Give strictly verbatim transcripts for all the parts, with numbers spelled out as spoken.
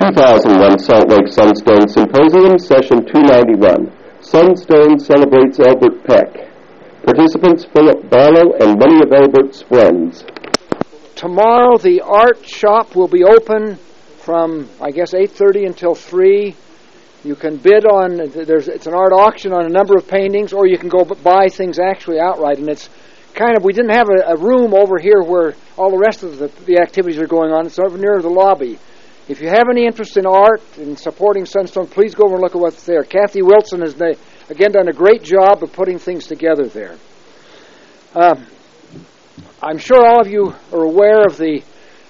two thousand one Salt Lake Sunstone Symposium, Session two ninety-one. Sunstone celebrates Elbert Peck. Participants Philip Barlow and many of Elbert's friends. Tomorrow the art shop will be open from, I guess, eight thirty until three. You can bid on, there's it's an art auction on a number of paintings, or you can go buy things actually outright. And it's kind of, we didn't have a, a room over here where all the rest of the, the activities are going on. It's over near the lobby. If you have any interest in art and supporting Sunstone, please go over and look at what's there. Kathy Wilson has, again, done a great job of putting things together there. Uh, I'm sure all of you are aware of the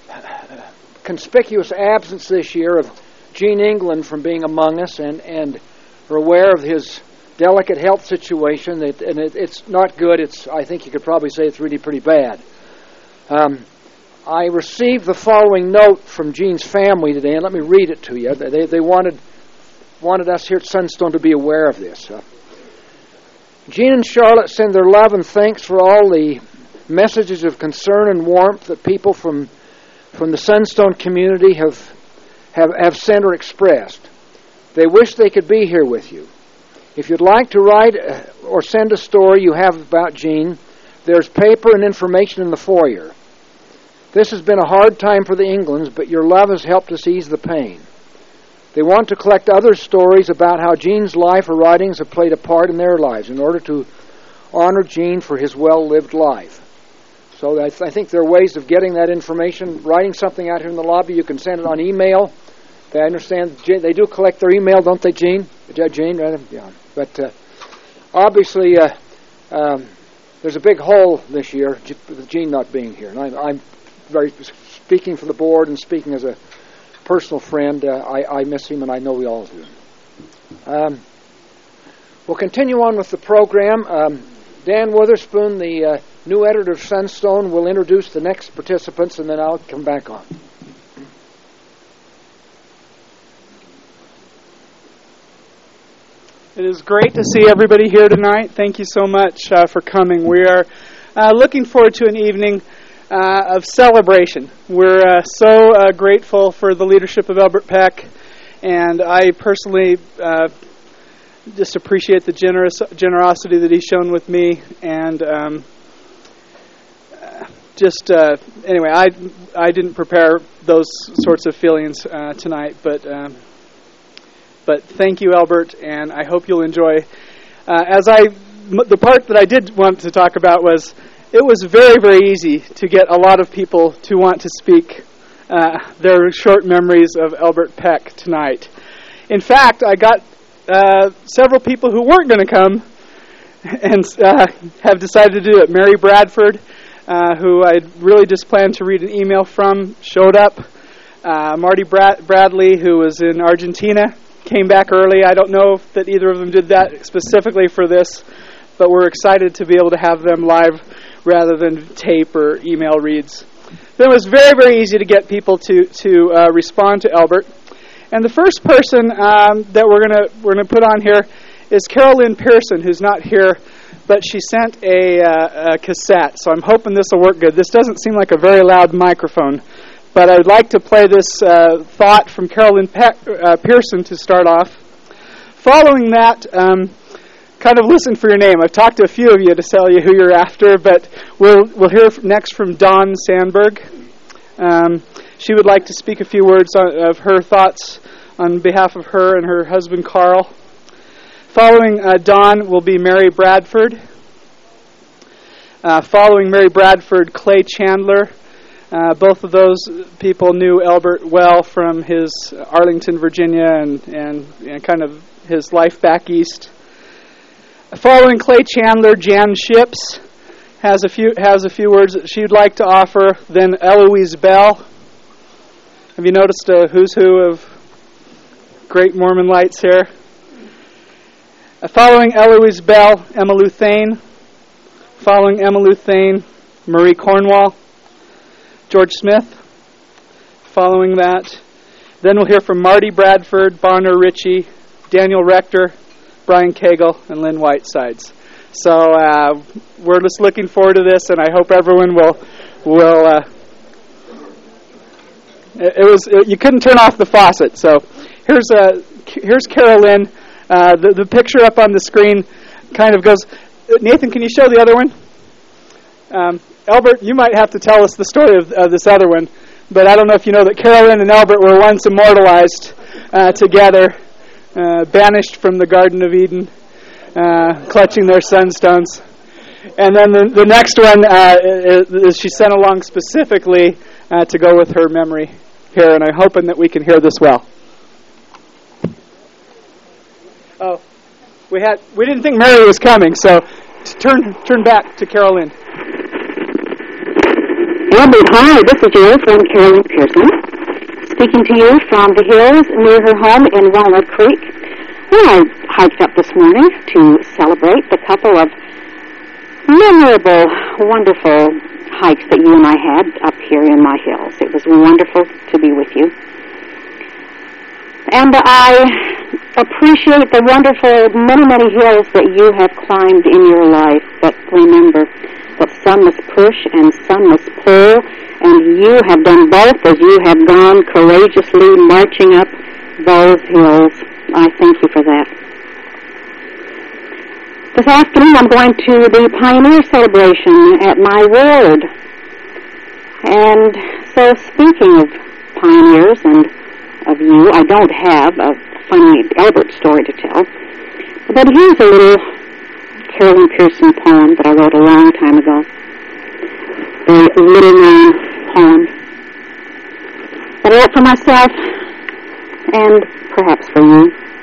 conspicuous absence this year of Gene England from being among us, and, and are aware of his delicate health situation. That, and it, it's not good. It's I think you could probably say it's really pretty bad. Um, I received the following note from Gene's family today, and let me read it to you. They, they wanted wanted us here at Sunstone to be aware of this. Uh, Gene and Charlotte send their love and thanks for all the messages of concern and warmth that people from from the Sunstone community have have, have sent or expressed. They wish they could be here with you. If you'd like to write or send a story you have about Gene, there's paper and information in the foyer. This has been a hard time for the Englands, but your love has helped us ease the pain. They want to collect other stories about how Gene's life or writings have played a part in their lives in order to honor Gene for his well-lived life. So I, th- I think there are ways of getting that information. Writing something out here in the lobby, you can send it on email. They understand they do collect their email, don't they, Gene? Gene, rather, yeah. But uh, obviously, uh, um, there's a big hole this year with Gene not being here, and I'm, I'm very speaking for the board and speaking as a personal friend. Uh, I, I miss him, and I know we all do. Um, we'll continue on with the program. Um, Dan Witherspoon, the uh, new editor of Sunstone, will introduce the next participants, and then I'll come back on. It is great to see everybody here tonight. Thank you so much uh, for coming. We are uh, looking forward to an evening uh, of celebration. We're uh, so uh, grateful for the leadership of Elbert Peck, and I personally uh, just appreciate the generous generosity that he's shown with me. And um, just uh, anyway, I I didn't prepare those sorts of feelings uh, tonight, but. Um, But thank you, Elbert, and I hope you'll enjoy. Uh, as I, m- the part that I did want to talk about was, it was very, very easy to get a lot of people to want to speak uh, their short memories of Elbert Peck tonight. In fact, I got uh, several people who weren't going to come and uh, have decided to do it. Mary Bradford, uh, who I really just planned to read an email from, showed up. Uh, Marty Brad- Bradley, who was in Argentina, came back early. I don't know if that either of them did that specifically for this, but we're excited to be able to have them live rather than tape or email reads. It was very, very easy to get people to to uh, respond to Elbert. And the first person um, that we're gonna we're gonna put on here is Carolyn Pearson, who's not here, but she sent a, uh, a cassette. So I'm hoping this will work good. This doesn't seem like a very loud microphone, but I would like to play this uh, thought from Carolyn Pe- uh, Pearson to start off. Following that, um, kind of listen for your name. I've talked to a few of you to tell you who you're after, but we'll we'll hear next from Dawn Sandberg. Um, she would like to speak a few words on, of her thoughts on behalf of her and her husband, Carl. Following uh, Dawn will be Mary Bradford. Uh, following Mary Bradford, Clay Chandler. Uh, both of those people knew Elbert well from his Arlington, Virginia, and, and, and kind of his life back east. Following Clay Chandler, Jan Ships has a few has a few words that she'd like to offer. Then Eloise Bell. Have you noticed a who's who of great Mormon lights here? Uh, following Eloise Bell, Emma Luthane. Following Emma Luthane, Marie Cornwall. George Smith. Following that, then we'll hear from Marty Bradford, Bonner Ritchie, Daniel Rector, Brian Cagle, and Lynn Whitesides. So uh, we're just looking forward to this, and I hope everyone will will uh, It, it was it, you couldn't turn off the faucet. So here's uh, here's Carolyn. Uh, the the picture up on the screen kind of goes. Nathan, can you show the other one? Um, Albert, you might have to tell us the story of, of this other one, but I don't know if you know that Carolyn and Albert were once immortalized uh, together, uh, banished from the Garden of Eden, uh, clutching their sunstones. And then the, the next one uh, is, is she sent along specifically uh, to go with her memory here, and I'm hoping that we can hear this well. Oh, we had we didn't think Mary was coming, so turn turn back to Carolyn. Albert, hi, this is your friend Carolyn Pearson, speaking to you from the hills near her home in Walnut Creek. Well, I hiked up this morning to celebrate the couple of memorable, wonderful hikes that you and I had up here in my hills. It was wonderful to be with you. And I appreciate the wonderful many, many hills that you have climbed in your life. But remember that some must push and some must pull, and you have done both as you have gone courageously marching up those hills. I thank you for that. This afternoon I'm going to the Pioneer Celebration at my ward. And so speaking of pioneers and of you, I don't have a funny Albert story to tell, but here's a little Carolyn Pearson poem that I wrote a long time ago. A little known poem that I wrote for myself and perhaps for you.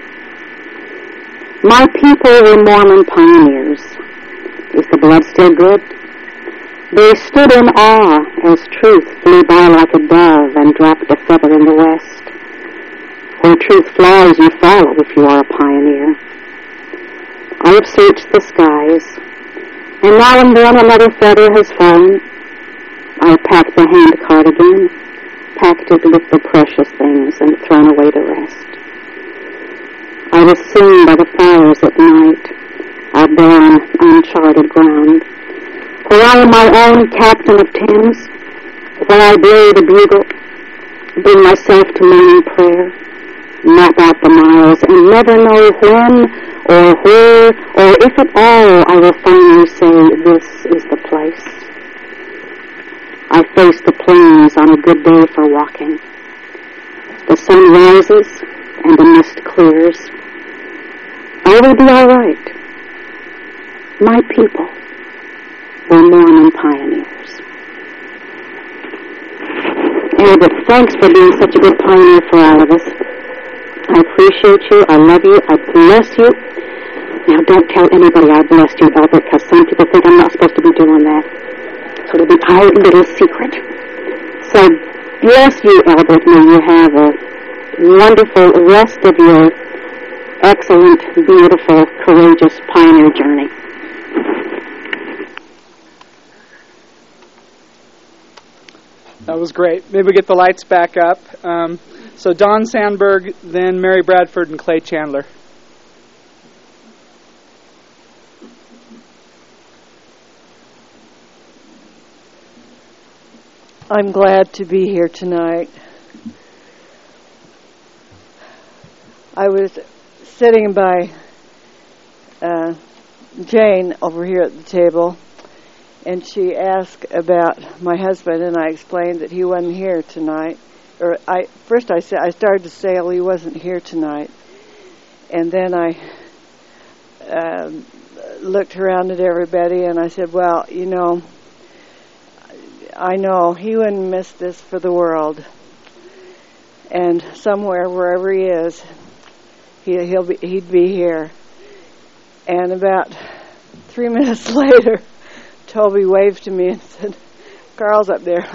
My people were Mormon pioneers. Is the blood still good? They stood in awe as truth flew by like a dove and dropped a feather in the west. Where truth flies, you follow if you are a pioneer. I have searched the skies, and now and then another feather has fallen. I have packed the hand cart again, packed it with the precious things and thrown away the rest. I was seen by the fires at night, out there on uncharted ground, where I am my own captain of Thames, where I blow the bugle, bring myself to morning prayer, map out the miles, and never know when or where, or if at all, I will finally say, this is the place. I face the plains on a good day for walking. The sun rises and the mist clears. I will be all right. My people were Mormon pioneers. Albert, thanks for being such a good pioneer for all of us. I appreciate you. I love you. I bless you. Now, don't tell anybody I blessed you, Albert, because some people think I'm not supposed to be doing that. So it'll be our little secret. So, bless you, Albert. May you have a wonderful rest of your excellent, beautiful, courageous pioneer journey. That was great. Maybe we get the lights back up. Um, so Don Sandberg, then Mary Bradford, and Clay Chandler. I'm glad to be here tonight. I was sitting by uh, Jane over here at the table, and she asked about my husband, and I explained that he wasn't here tonight. Or I first I said I started to say, "Oh, he wasn't here tonight," and then I uh, looked around at everybody, and I said, "Well, you know, I know he wouldn't miss this for the world, and somewhere, wherever he is, he, he'll be, he'd be here." And about three minutes later, Toby waved to me and said, "Carl's up there."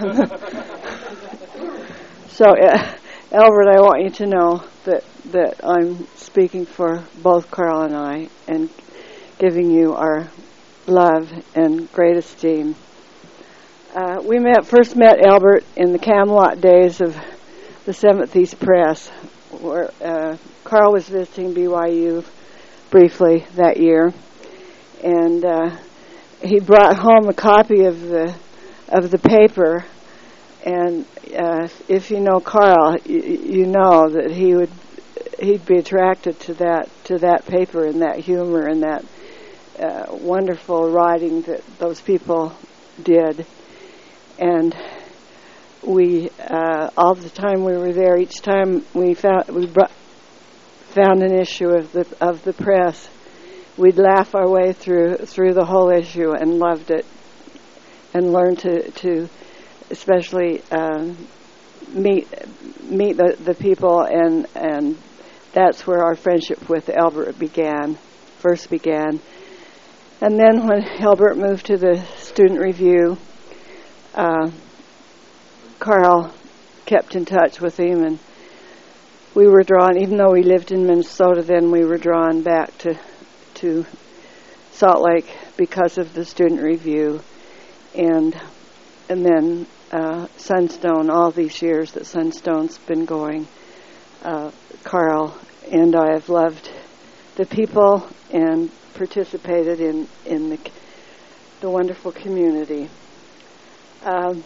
So, uh, Albert, I want you to know that, that I'm speaking for both Carl and I and giving you our love and great esteem. Uh, we met first met Albert in the Camelot days of the Seventh East Press, where uh, Carl was visiting B Y U briefly that year, and uh, he brought home a copy of the of the paper and uh, if you know Carl, you, you know that he would he'd be attracted to that to that paper and that humor and that uh, wonderful writing that those people did. And we uh, all the time we were there, each time we found we brought, found an issue of the of the press, we'd laugh our way through through the whole issue and loved it, and learned to to especially um, meet meet the, the people, and and that's where our friendship with Albert began, first began. And then when Albert moved to the Student Review, uh, Carl kept in touch with him, and we were drawn, even though we lived in Minnesota then, we were drawn back to to Salt Lake because of the Student Review, and and then uh, Sunstone, all these years that Sunstone's been going. Uh, Carl and I have loved the people and participated in, in the, the wonderful community. Um,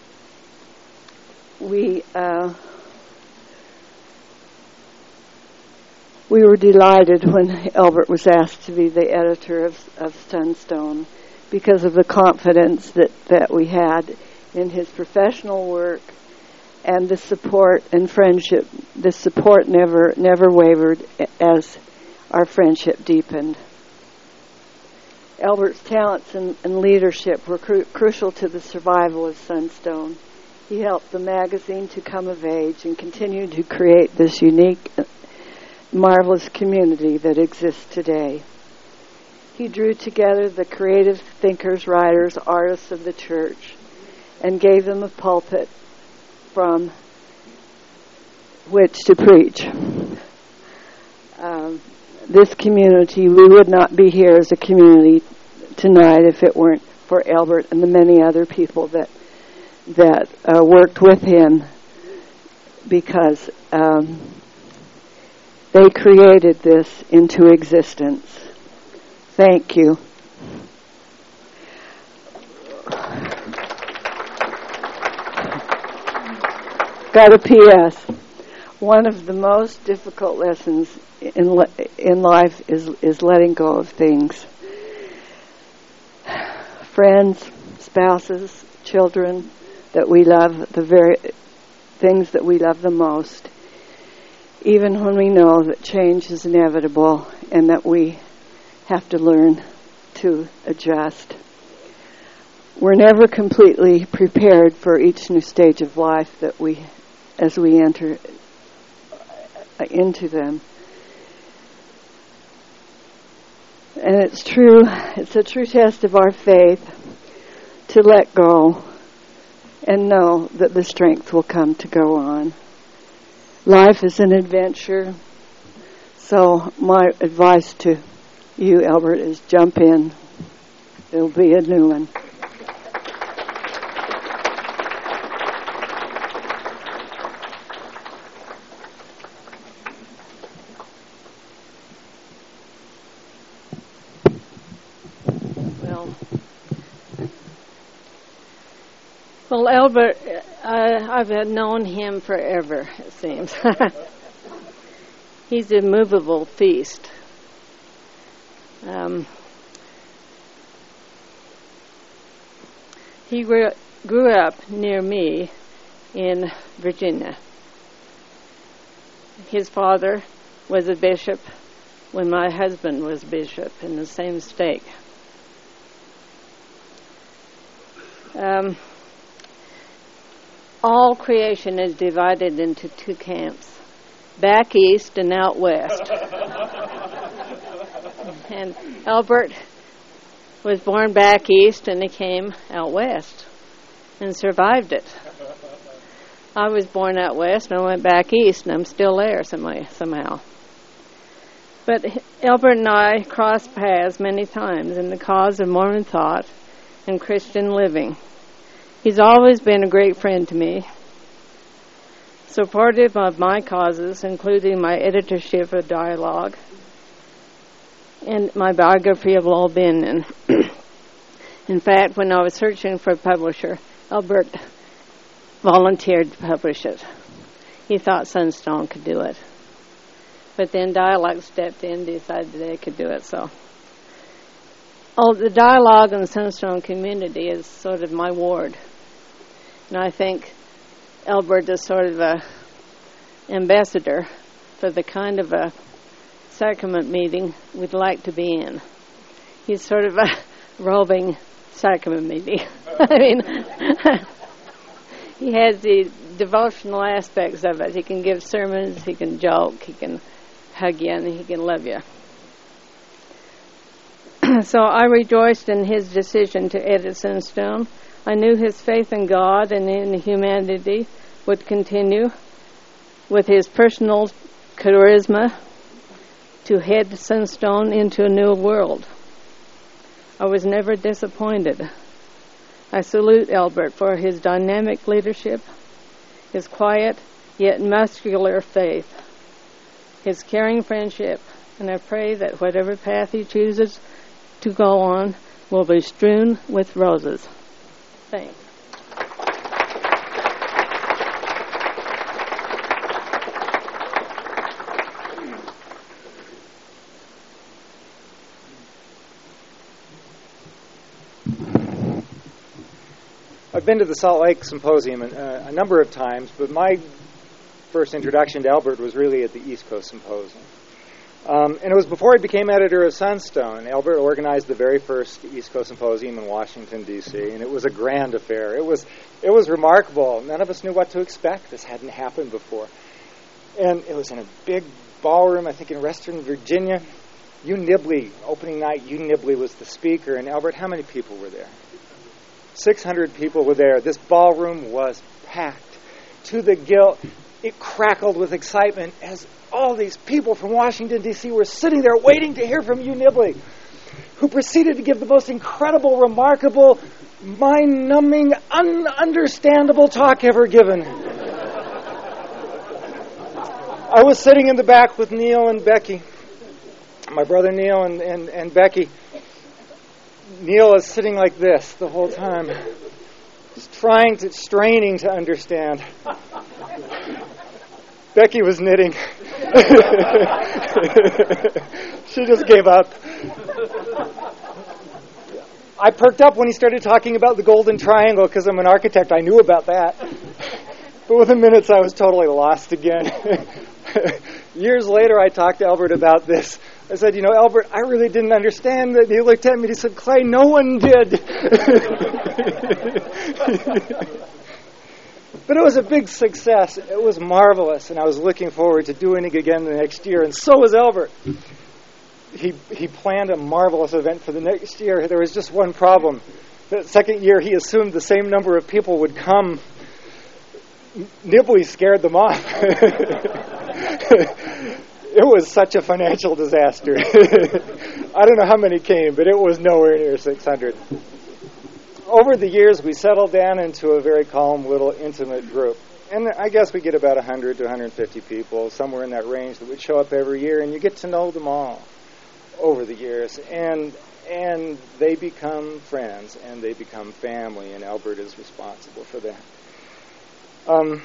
we uh, we were delighted when Albert was asked to be the editor of, of Sunstone, because of the confidence that, that we had in his professional work and the support and friendship. The support never never wavered as our friendship deepened. Albert's talents and, and leadership were cru- crucial to the survival of Sunstone. He helped the magazine to come of age and continued to create this unique, marvelous community that exists today. He drew together the creative thinkers, writers, artists of the church, and gave them a pulpit from which to preach. Um, this community, we would not be here as a community tonight if it weren't for Albert and the many other people that that uh, worked with him, because um, they created this into existence. Thank you. Got a P S One of the most difficult lessons in le- in life is is letting go of things. Friends, spouses, children that we love, the very things that we love the most, even when we know that change is inevitable and that we have to learn to adjust. We're never completely prepared for each new stage of life that we, as we enter into them. And it's true, it's a true test of our faith to let go and know that the strength will come to go on. Life is an adventure, so my advice to you, Albert, is jump in. There'll be a new one. Well, Albert, uh, I've known him forever, it seems. He's a movable feast. Um, he grew, grew up near me in Virginia. His father was a bishop when my husband was bishop in the same stake. Um, all creation is divided into two camps, back east and out west. And Albert was born back east and he came out west and survived it. I was born out west and I went back east and I'm still there somehow. But Albert and I crossed paths many times in the cause of Mormon thought and Christian living. He's always been a great friend to me, supportive of my causes, including my editorship of Dialogue and my biography of Lowell Bennon. In fact, when I was searching for a publisher, Albert volunteered to publish it. He thought Sunstone could do it. But then Dialogue stepped in and decided they could do it, so. Oh, the Dialogue and the Sunstone community is sort of my ward. And I think Albert is sort of a ambassador for the kind of a sacrament meeting we'd like to be in. He's sort of a roving sacrament meeting. I mean, he has the devotional aspects of it. He can give sermons, he can joke, he can hug you, and he can love you. So I rejoiced in his decision to edit Sunstone. I knew his faith in God and in humanity would continue with his personal charisma to head Sunstone into a new world. I was never disappointed. I salute Albert for his dynamic leadership, his quiet yet muscular faith, his caring friendship, and I pray that whatever path he chooses to go on will be strewn with roses. Thanks. I've been to the Salt Lake Symposium a, a number of times, but my first introduction to Albert was really at the East Coast Symposium. Um, and it was before he became editor of Sunstone. Albert organized the very first East Coast Symposium in Washington, D C, and it was a grand affair. It was it was remarkable. None of us knew what to expect. This hadn't happened before. And it was in a big ballroom, I think in Western Virginia. Hugh Nibley, opening night, Hugh Nibley was the speaker. And Albert, how many people were there? six hundred people were there. This ballroom was packed to the gilt. It crackled with excitement as all these people from Washington, D C were sitting there waiting to hear from Hugh Nibley, who proceeded to give the most incredible, remarkable, mind-numbing, ununderstandable talk ever given. I was sitting in the back with Neil and Becky, my brother Neil and, and, and Becky. Neil is sitting like this the whole time, just trying to, straining to understand. Becky was knitting. She just gave up. I perked up when he started talking about the Golden Triangle because I'm an architect. I knew about that. But within minutes, I was totally lost again. Years later, I talked to Albert about this. I said, you know, Albert, I really didn't understand that. He looked at me and he said, Clay, no one did. But it was a big success. It was marvelous, and I was looking forward to doing it again the next year, and so was Albert. He he planned a marvelous event for the next year. There was just one problem. The second year, he assumed the same number of people would come. Nibley scared them off. It was such a financial disaster. I don't know how many came, but it was nowhere near six hundred. Over the years, we settled down into a very calm, little, intimate group. And I guess we get about one hundred to one hundred fifty people, somewhere in that range, that would show up every year, and you get to know them all over the years. And and they become friends, and they become family, and Albert is responsible for that. Um,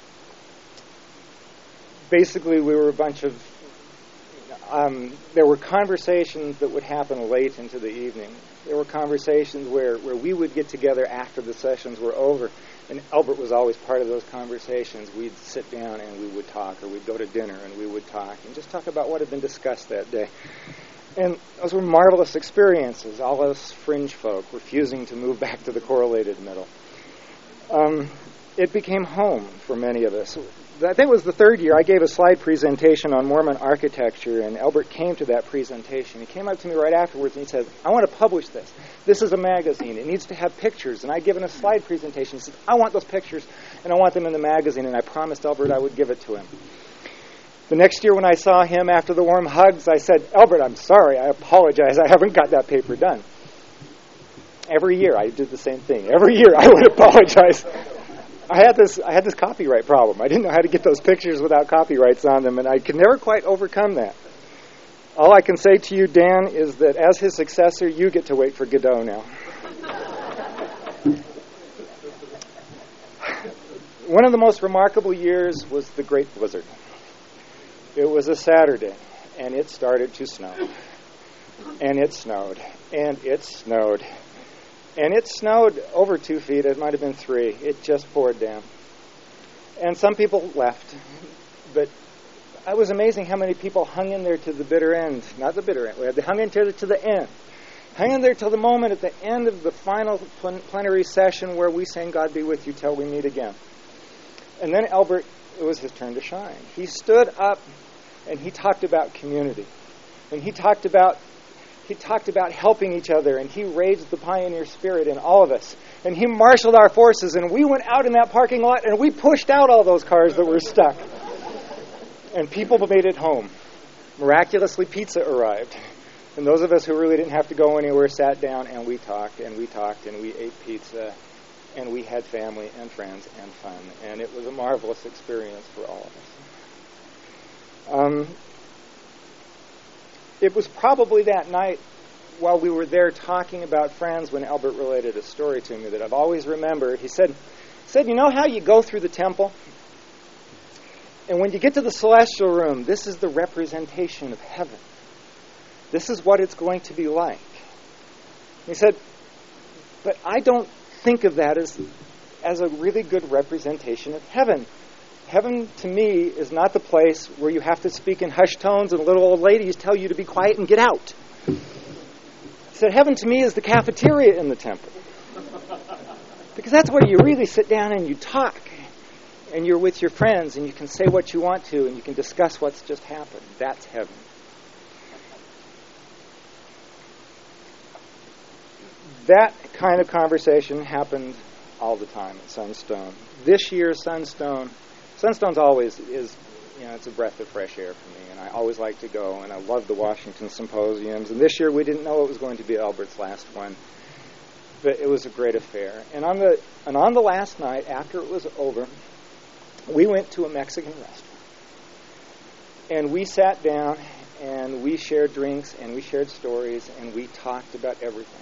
basically, we were a bunch of... Um, there were conversations that would happen late into the evening. There were conversations where, where we would get together after the sessions were over, and Albert was always part of those conversations. We'd sit down and we would talk, or we'd go to dinner and we would talk, and just talk about what had been discussed that day. And those were marvelous experiences, all us fringe folk refusing to move back to the correlated middle. Um, it became home for many of us. I think it was the third year I gave a slide presentation on Mormon architecture, and Albert came to that presentation. He came up to me right afterwards and he said, I want to publish this. This is a magazine. It needs to have pictures. And I'd given a slide presentation. He said, I want those pictures, and I want them in the magazine. And I promised Albert I would give it to him. The next year when I saw him after the warm hugs, I said, Albert, I'm sorry. I apologize. I haven't got that paper done. Every year I did the same thing. Every year I would apologize. I had this I had this copyright problem. I didn't know how to get those pictures without copyrights on them, and I could never quite overcome that. All I can say to you, Dan, is that as his successor, you get to wait for Godot now. one of the most remarkable years was the Great Blizzard. It was a Saturday, and it started to snow. And it snowed. And it snowed. And it snowed over two feet. It might have been three. It just poured down. And some people left. But it was amazing how many people hung in there to the bitter end. Not the bitter end. They hung in there to the end. Hung in there till the moment at the end of the final plen- plenary session where we sang God Be With You Till We Meet Again. And then Albert, it was his turn to shine. He stood up and he talked about community. And he talked about he talked about helping each other, and he raised the pioneer spirit in all of us. And he marshaled our forces, and we went out in that parking lot and we pushed out all those cars that were stuck. And people made it home. Miraculously, pizza arrived. And those of us who really didn't have to go anywhere sat down and we talked and we talked and we ate pizza and we had family and friends and fun. And it was a marvelous experience for all of us. Um, it was probably that night while we were there talking about friends when Albert related a story to me that I've always remembered. He said, said, you know how you go through the temple? And when you get to the celestial room, this is the representation of heaven. This is what it's going to be like. He said, but I don't think of that as, as a really good representation of heaven. Heaven, to me, is not the place where you have to speak in hushed tones and little old ladies tell you to be quiet and get out. He said, heaven to me is the cafeteria in the temple. Because that's where you really sit down and you talk. And you're with your friends and you can say what you want to and you can discuss what's just happened. That's heaven. That kind of conversation happened all the time at Sunstone. This year's Sunstone, Sunstone's always is, you know, it's a breath of fresh air for me, and I always like to go, and I love the Washington Symposiums. And this year we didn't know it was going to be Albert's last one, but it was a great affair. And on the and on the last night, after it was over, we went to a Mexican restaurant, and we sat down, and we shared drinks, and we shared stories, and we talked about everything.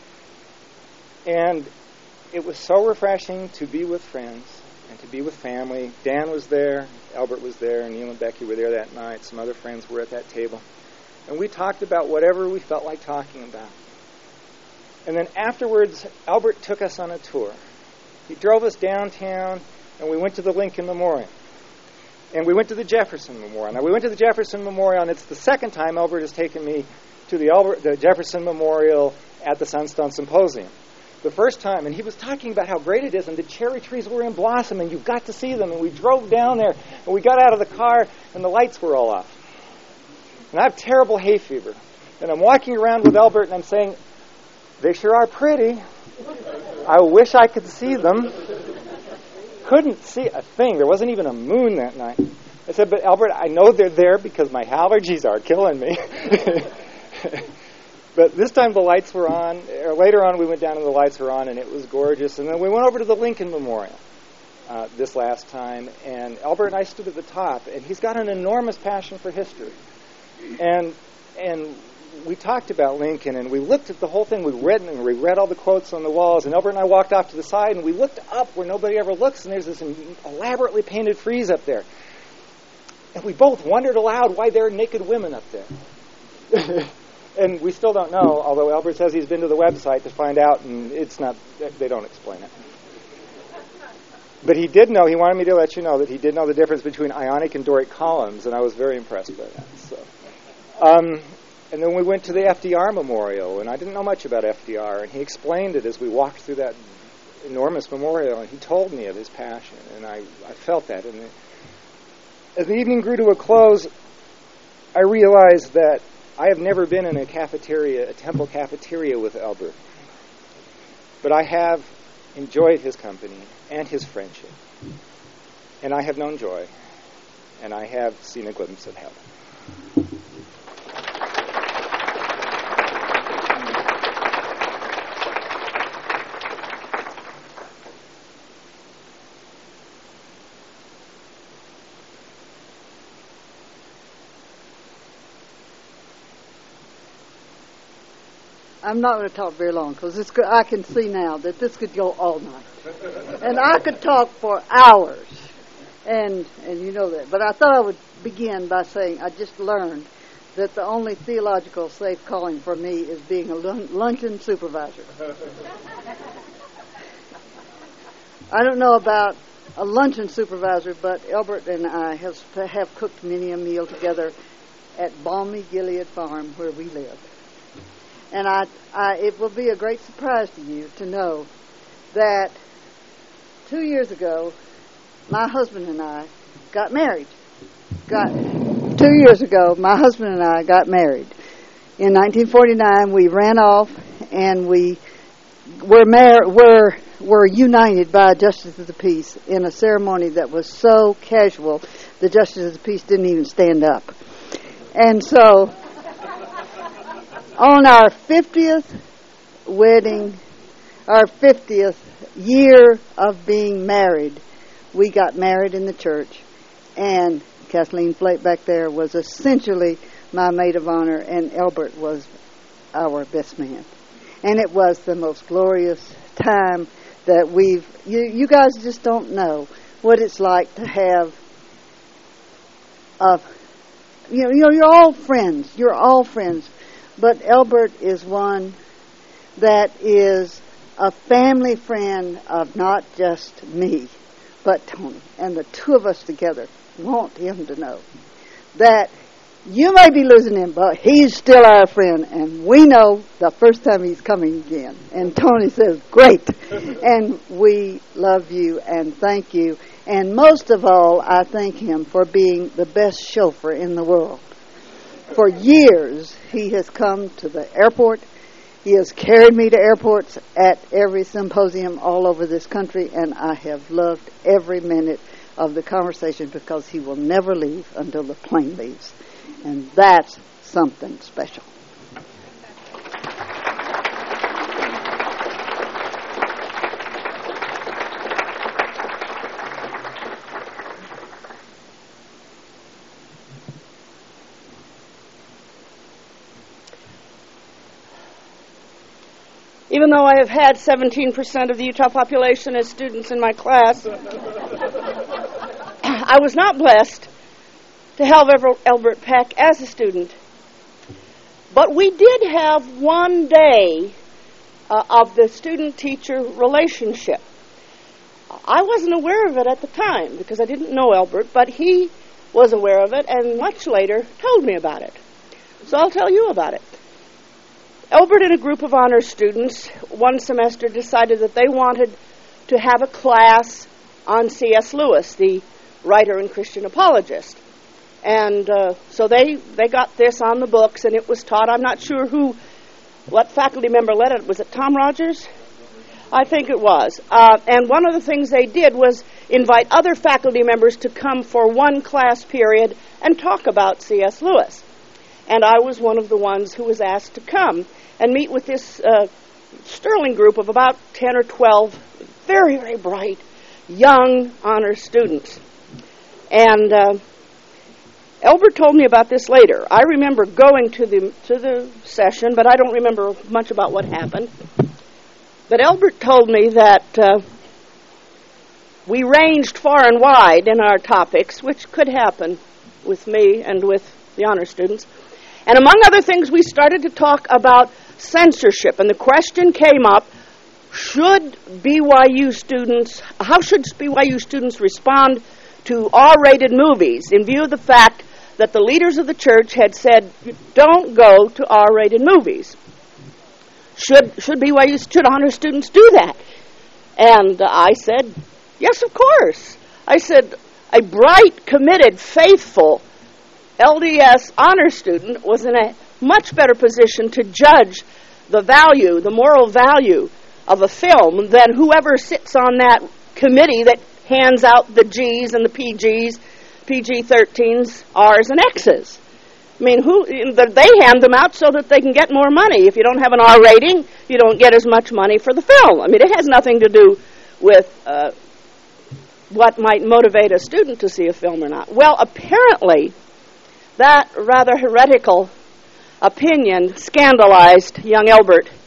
And it was so refreshing to be with friends and to be with family. Dan was there, Albert was there, and Neil and Becky were there that night. Some other friends were at that table. And we talked about whatever we felt like talking about. And then afterwards, Albert took us on a tour. He drove us downtown, and we went to the Lincoln Memorial. And we went to the Jefferson Memorial. Now, we went to the Jefferson Memorial, and it's the second time Albert has taken me to the, Albert, the Jefferson Memorial at the Sunstone Symposium. The first time, and he was talking about how great it is, and the cherry trees were in blossom, and you got to see them, and we drove down there, and we got out of the car, and the lights were all off. And I have terrible hay fever. And I'm walking around with Albert, and I'm saying, they sure are pretty. I wish I could see them. Couldn't see a thing. There wasn't even a moon that night. I said, but Albert, I know they're there because my allergies are killing me. But this time the lights were on. Or later on we went down and the lights were on, and it was gorgeous. And then we went over to the Lincoln Memorial uh, this last time, and Albert and I stood at the top, and he's got an enormous passion for history. And and we talked about Lincoln, and we looked at the whole thing. We read and we read all the quotes on the walls, and Albert and I walked off to the side, and we looked up where nobody ever looks, and there's this elaborately painted frieze up there. And we both wondered aloud why there are naked women up there. And we still don't know, although Albert says he's been to the website to find out, and it's not, they don't explain it. But he did know, he wanted me to let you know that he did know the difference between Ionic and Doric columns, and I was very impressed by that. So, um, and then we went to the F D R Memorial, and I didn't know much about F D R, and he explained it as we walked through that enormous memorial, and he told me of his passion, and I, I felt that. And as the evening grew to a close, I realized that I have never been in a cafeteria, a temple cafeteria with Albert. But I have enjoyed his company and his friendship. And I have known joy. And I have seen a glimpse of heaven. I'm not going to talk very long because this could, I can see now that this could go all night, and I could talk for hours, and and you know that. But I thought I would begin by saying I just learned that the only theological safe calling for me is being a lun- luncheon supervisor. I don't know about a luncheon supervisor, but Elbert and I have have cooked many a meal together at balmy Gilead Farm where we live. And I, I, it will be a great surprise to you to know that two years ago, my husband and I got married. Got two years ago, my husband and I got married. In nineteen forty-nine, we ran off and we were mar- were were united by a justice of the peace in a ceremony that was so casual, the justice of the peace didn't even stand up. And so, on our fiftieth wedding, our fiftieth year of being married, we got married in the church, and Kathleen Flake back there was essentially my maid of honor, and Elbert was our best man. And it was the most glorious time that we've, you, you guys just don't know what it's like to have a, you know, you know, you're all friends, you're all friends, but Elbert is one that is a family friend of not just me, but Tony. And the two of us together want him to know that you may be losing him, but he's still our friend, and we know the first time he's coming again. And Tony says, great. And we love you and thank you. And most of all, I thank him for being the best chauffeur in the world. For years, he has come to the airport. He has carried me to airports at every symposium all over this country, and I have loved every minute of the conversation because he will never leave until the plane leaves. And that's something special. Even though I have had seventeen percent of the Utah population as students in my class, I was not blessed to have Elbert Peck as a student. But we did have one day uh, of the student-teacher relationship. I wasn't aware of it at the time because I didn't know Elbert, but he was aware of it and much later told me about it. So I'll tell you about it. Elbert and a group of honor students one semester decided that they wanted to have a class on C S Lewis, the writer and Christian apologist. And uh, so they, they got this on the books, and it was taught. I'm not sure who, what faculty member led it. Was it Tom Rogers? I think it was. Uh, and one of the things they did was invite other faculty members to come for one class period and talk about C S Lewis. And I was one of the ones who was asked to come and meet with this uh, sterling group of about ten or twelve very, very bright, young honor students. And uh, Elbert told me about this later. I remember going to the to the session, but I don't remember much about what happened. But Elbert told me that uh, we ranged far and wide in our topics, which could happen with me and with the honor students. And among other things, we started to talk about censorship. And the question came up, should B Y U students, how should B Y U students respond to R-rated movies in view of the fact that the leaders of the church had said, don't go to R-rated movies? Should should B Y U, should honor students do that? And uh, I said, yes, of course. I said, a bright, committed, faithful L D S honor student was in a much better position to judge the value, the moral value of a film than whoever sits on that committee that hands out the G's and the P G's, P G thirteens, R's, and X's. I mean, who they hand them out so that they can get more money. If you don't have an R rating, you don't get as much money for the film. I mean, it has nothing to do with uh, what might motivate a student to see a film or not. Well, apparently, that rather heretical opinion scandalized young Elbert,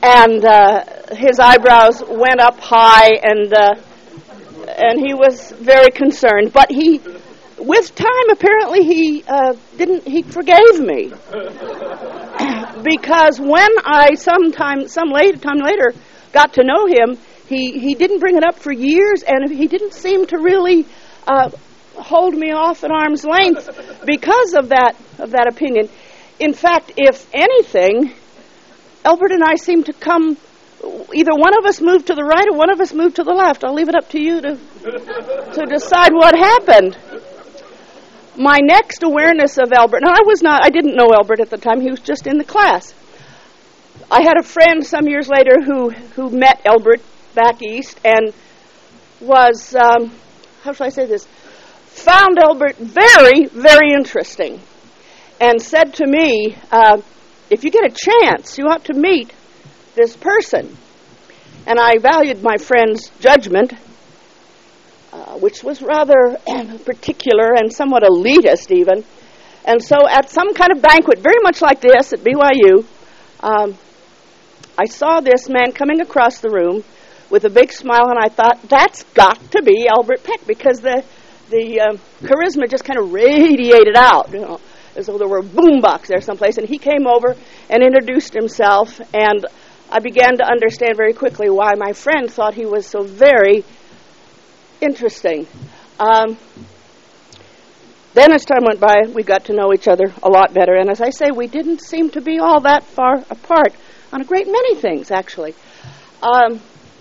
and uh, his eyebrows went up high, and uh, and he was very concerned. But he, with time, apparently he uh, didn't. He forgave me because when I sometime some late time later got to know him, he he didn't bring it up for years, and he didn't seem to really uh, hold me off at arm's length because of that of that opinion. In fact, if anything, Elbert and I seem to come, either one of us moved to the right or one of us moved to the left. I'll leave it up to you to to decide what happened. My next awareness of Elbert, now I was not, I didn't know Elbert at the time, he was just in the class. I had a friend some years later who, who met Elbert back east and was, um, how should I say this, found Elbert very, very interesting and said to me, uh, if you get a chance, you ought to meet this person. And I valued my friend's judgment, uh, which was rather particular and somewhat elitist even. And so at some kind of banquet, very much like this at B Y U, um, I saw this man coming across the room with a big smile, and I thought, that's got to be Elbert Peck, because the the um, charisma just kind of radiated out, you know, as though there were a boombox there someplace. And he came over and introduced himself, and I began to understand very quickly why my friend thought he was so very interesting. Um, then as time went by, we got to know each other a lot better, and as I say, we didn't seem to be all that far apart on a great many things, actually. Um,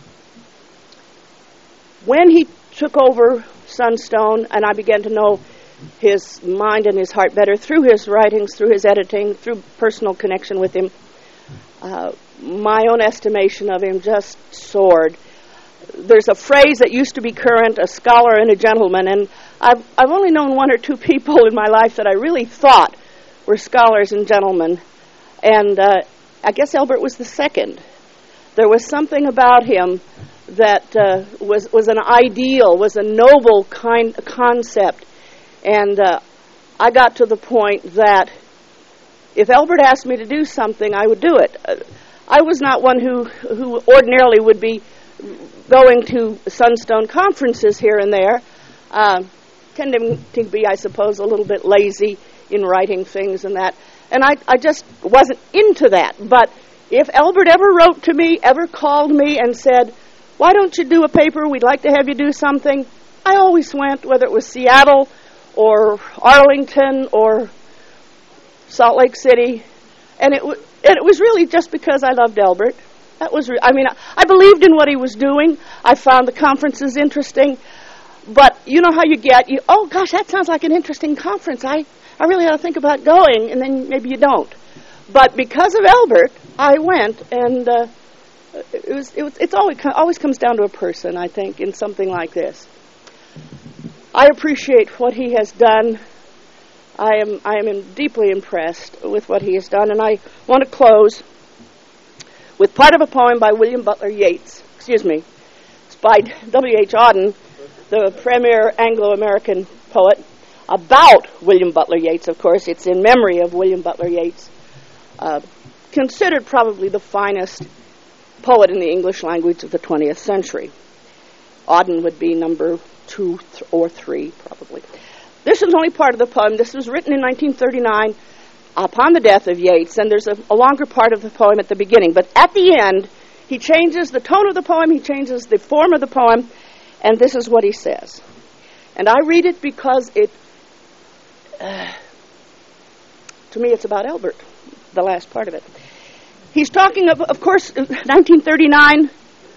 when he took over Sunstone, and I began to know his mind and his heart better through his writings, through his editing, through personal connection with him, uh, my own estimation of him just soared. There's a phrase that used to be current, a scholar and a gentleman, and I've, I've only known one or two people in my life that I really thought were scholars and gentlemen, and uh, I guess Elbert was the second. There was something about him that uh, was was an ideal, was a noble kind concept, and uh, I got to the point that if Elbert asked me to do something, I would do it. Uh, I was not one who who ordinarily would be going to Sunstone conferences here and there, uh, tending to be, I suppose, a little bit lazy in writing things and that, and I, I just wasn't into that. But if Elbert ever wrote to me, ever called me and said, why don't you do a paper, we'd like to have you do something, I always went, whether it was Seattle or Arlington or Salt Lake City, and it, w- and it was really just because I loved Elbert. That was, re- I mean, I, I believed in what he was doing. I found the conferences interesting, but you know how you get, you, oh gosh, that sounds like an interesting conference, I, I really ought to think about going, and then maybe you don't. But because of Elbert, I went, and uh, it was, it was, it's always, always comes down to a person, I think, in something like this. I appreciate what he has done. I am, I am deeply impressed with what he has done, and I want to close with part of a poem by William Butler Yeats. Excuse me. It's by W H Auden, the premier Anglo-American poet, about William Butler Yeats, of course. It's in memory of William Butler Yeats, uh, considered probably the finest poet in the English language of the twentieth century. Auden would be number two th- or three, probably. This is only part of the poem. This was written in nineteen thirty-nine upon the death of Yeats, and there's a, a longer part of the poem at the beginning. But at the end, he changes the tone of the poem, he changes the form of the poem, and this is what he says. And I read it because it, uh, to me, it's about Elbert, the last part of it. He's talking, of, of course, nineteen thirty-nine,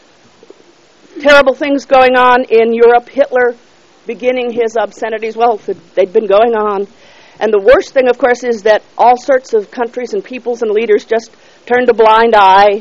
terrible things going on in Europe, Hitler beginning his obscenities. Well, they'd been going on. And the worst thing, of course, is that all sorts of countries and peoples and leaders just turned a blind eye.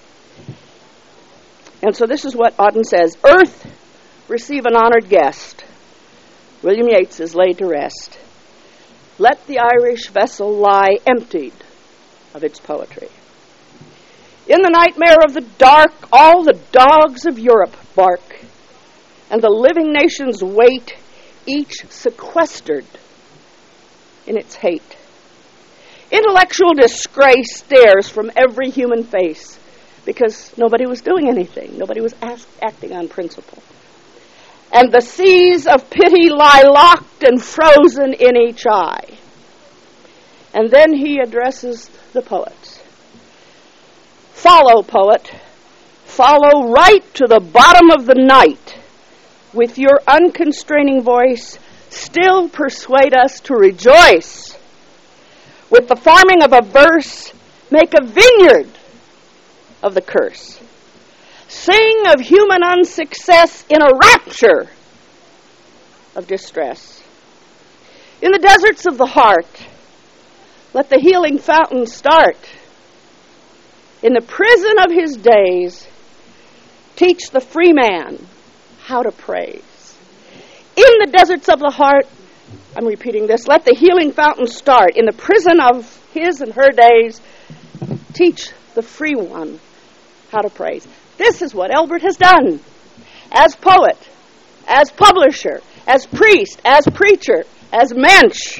And so this is what Auden says. Earth, receive an honored guest. William Yeats is laid to rest. Let the Irish vessel lie emptied of its poetry. In the nightmare of the dark, all the dogs of Europe bark, and the living nations wait, each sequestered in its hate. Intellectual disgrace stares from every human face. because nobody was doing anything. Nobody was ask, acting on principle. And the seas of pity lie locked and frozen in each eye. And then he addresses the poets. Follow, poet, follow right to the bottom of the night. With your unconstraining voice, still persuade us to rejoice. With the farming of a verse, make a vineyard of the curse. Sing of human unsuccess in a rapture of distress. In the deserts of the heart, let the healing fountain start. In the prison of his days, teach the free man how to praise. In the deserts of the heart, I'm repeating this, let the healing fountain start. In the prison of his and her days, teach the free one how to praise. This is what Elbert has done as poet, as publisher, as priest, as preacher, as mensch.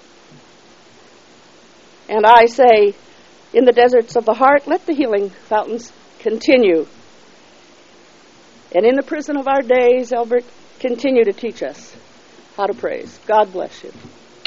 And I say, in the deserts of the heart, let the healing fountains continue. And in the prison of our days, Elbert, continue to teach us how to praise. God bless you.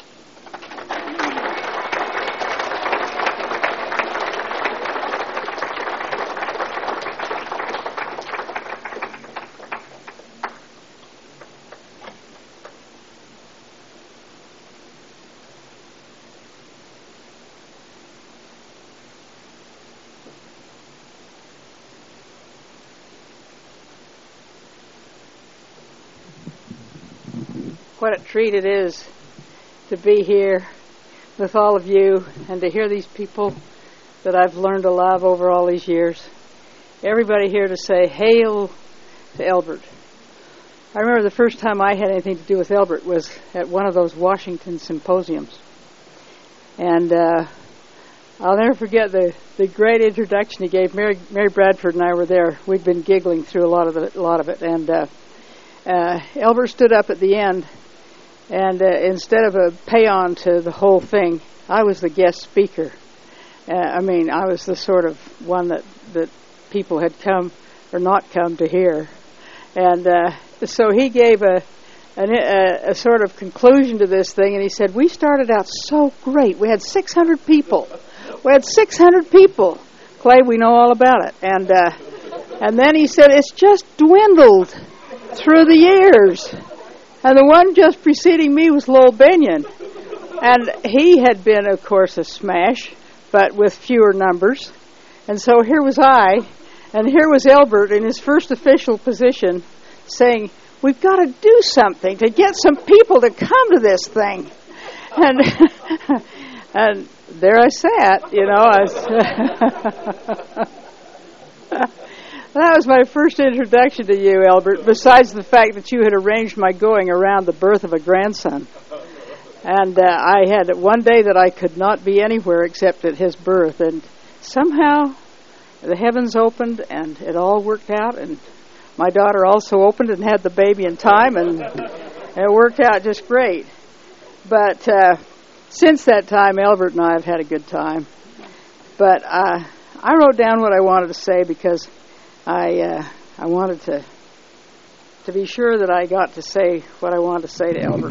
What a treat it is to be here with all of you and to hear these people that I've learned to love over all these years. Everybody here to say, hail to Elbert. I remember the first time I had anything to do with Elbert was at one of those Washington symposiums. And uh, I'll never forget the, the great introduction he gave. Mary, Mary Bradford and I were there. We'd been giggling through a lot of it, a lot of it. And uh, uh, Elbert stood up at the end. And uh, instead of a pay-on to the whole thing, I was the guest speaker. Uh, I mean, I was the sort of one that, that people had come or not come to hear. And uh, so he gave a, an, a, a sort of conclusion to this thing, and he said, we started out so great. We had six hundred people. We had six hundred people. Clay, we know all about it. And, uh, and then he said, it's just dwindled through the years. And the one just preceding me was Lowell Benyon. And he had been, of course, a smash, but with fewer numbers. And so here was I, and here was Elbert in his first official position saying, we've got to do something to get some people to come to this thing. And and there I sat, you know. I was That was my first introduction to you, Elbert, besides the fact that you had arranged my going around the birth of a grandson. And uh, I had one day that I could not be anywhere except at his birth. And somehow the heavens opened and it all worked out. And my daughter also opened and had the baby in time. And it worked out just great. But uh, since that time, Elbert and I have had a good time. But uh, I wrote down what I wanted to say because I uh, I wanted to to be sure that I got to say what I wanted to say to Elbert.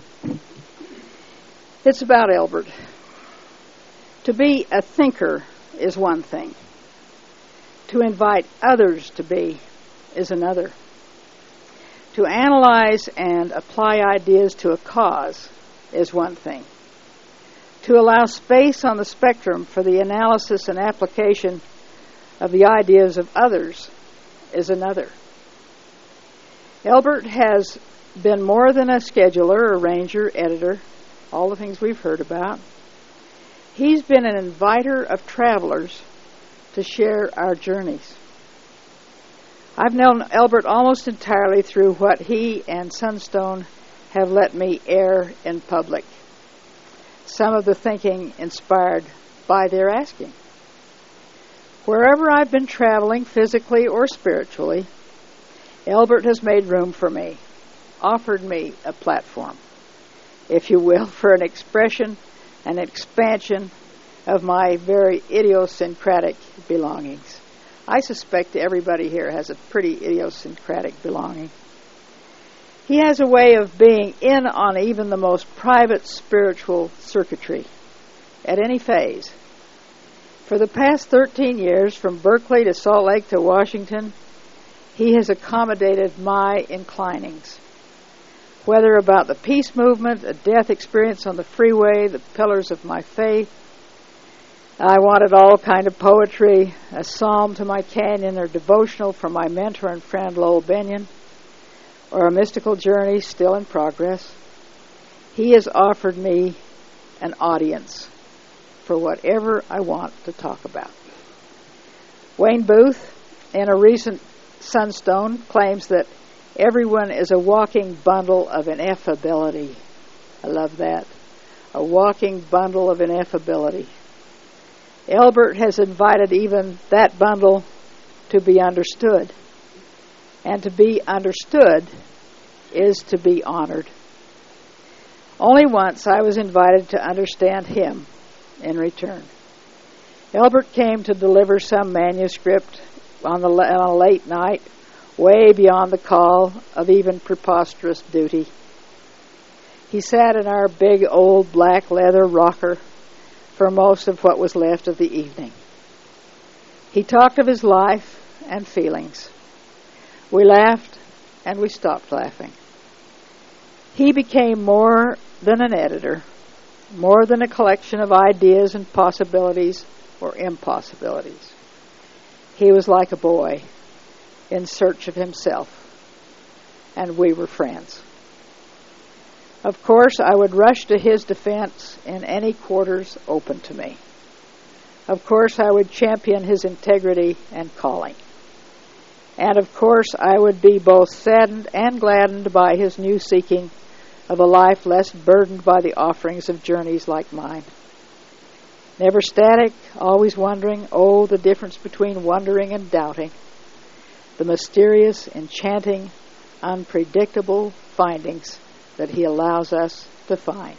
It's about Elbert. To be a thinker is one thing. To invite others to be is another. To analyze and apply ideas to a cause is one thing. To allow space on the spectrum for the analysis and application of the ideas of others is another. Elbert has been more than a scheduler, arranger, editor, all the things we've heard about. He's been an inviter of travelers to share our journeys. I've known Elbert almost entirely through what he and Sunstone have let me air in public. Some of the thinking inspired by their asking. Wherever I've been traveling, physically or spiritually, Elbert has made room for me, offered me a platform, if you will, for an expression and expansion of my very idiosyncratic belongings. I suspect everybody here has a pretty idiosyncratic belonging. He has a way of being in on even the most private spiritual circuitry at any phase. For the past thirteen years, from Berkeley to Salt Lake to Washington, he has accommodated my inclinings. Whether about the peace movement, a death experience on the freeway, the pillars of my faith, I wanted all kind of poetry, a psalm to my canyon, or devotional from my mentor and friend Lowell Benyon, or a mystical journey still in progress. He has offered me an audience for whatever I want to talk about. Wayne Booth, in a recent Sunstone, claims that everyone is a walking bundle of ineffability. I love that. A walking bundle of ineffability. Elbert has invited even that bundle to be understood. And to be understood is to be honored. Only once I was invited to understand him in return. Elbert came to deliver some manuscript on, the, on a late night, way beyond the call of even preposterous duty. He sat in our big old black leather rocker for most of what was left of the evening. He talked of his life and feelings. We laughed and we stopped laughing. He became more than an editor, more than a collection of ideas and possibilities or impossibilities. He was like a boy in search of himself, and we were friends. Of course, I would rush to his defense in any quarters open to me. Of course, I would champion his integrity and calling. And of course, I would be both saddened and gladdened by his new seeking of a life less burdened by the offerings of journeys like mine. Never static, always wondering, oh, the difference between wondering and doubting. The mysterious, enchanting, unpredictable findings that he allows us to find.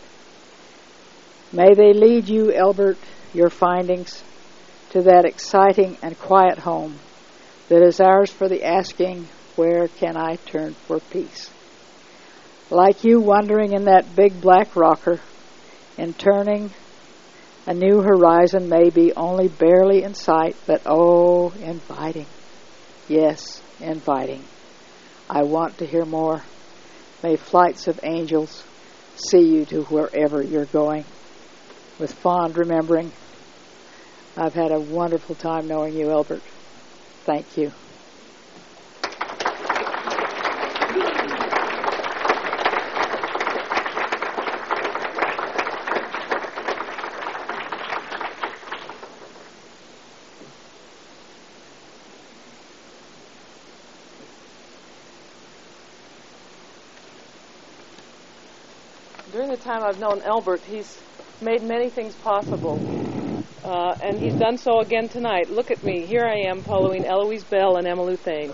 May they lead you, Elbert, your findings, to that exciting and quiet home that is ours for the asking, where can I turn for peace? Like you wandering in that big black rocker, and turning, a new horizon may be only barely in sight, but oh, inviting. Yes, inviting. I want to hear more. May flights of angels see you to wherever you're going. With fond remembering, I've had a wonderful time knowing you, Elbert. Thank you. During the time I've known Elbert, he's made many things possible, uh, and he's done so again tonight. Look at me. Here I am following Eloise Bell and Emmylou Thane.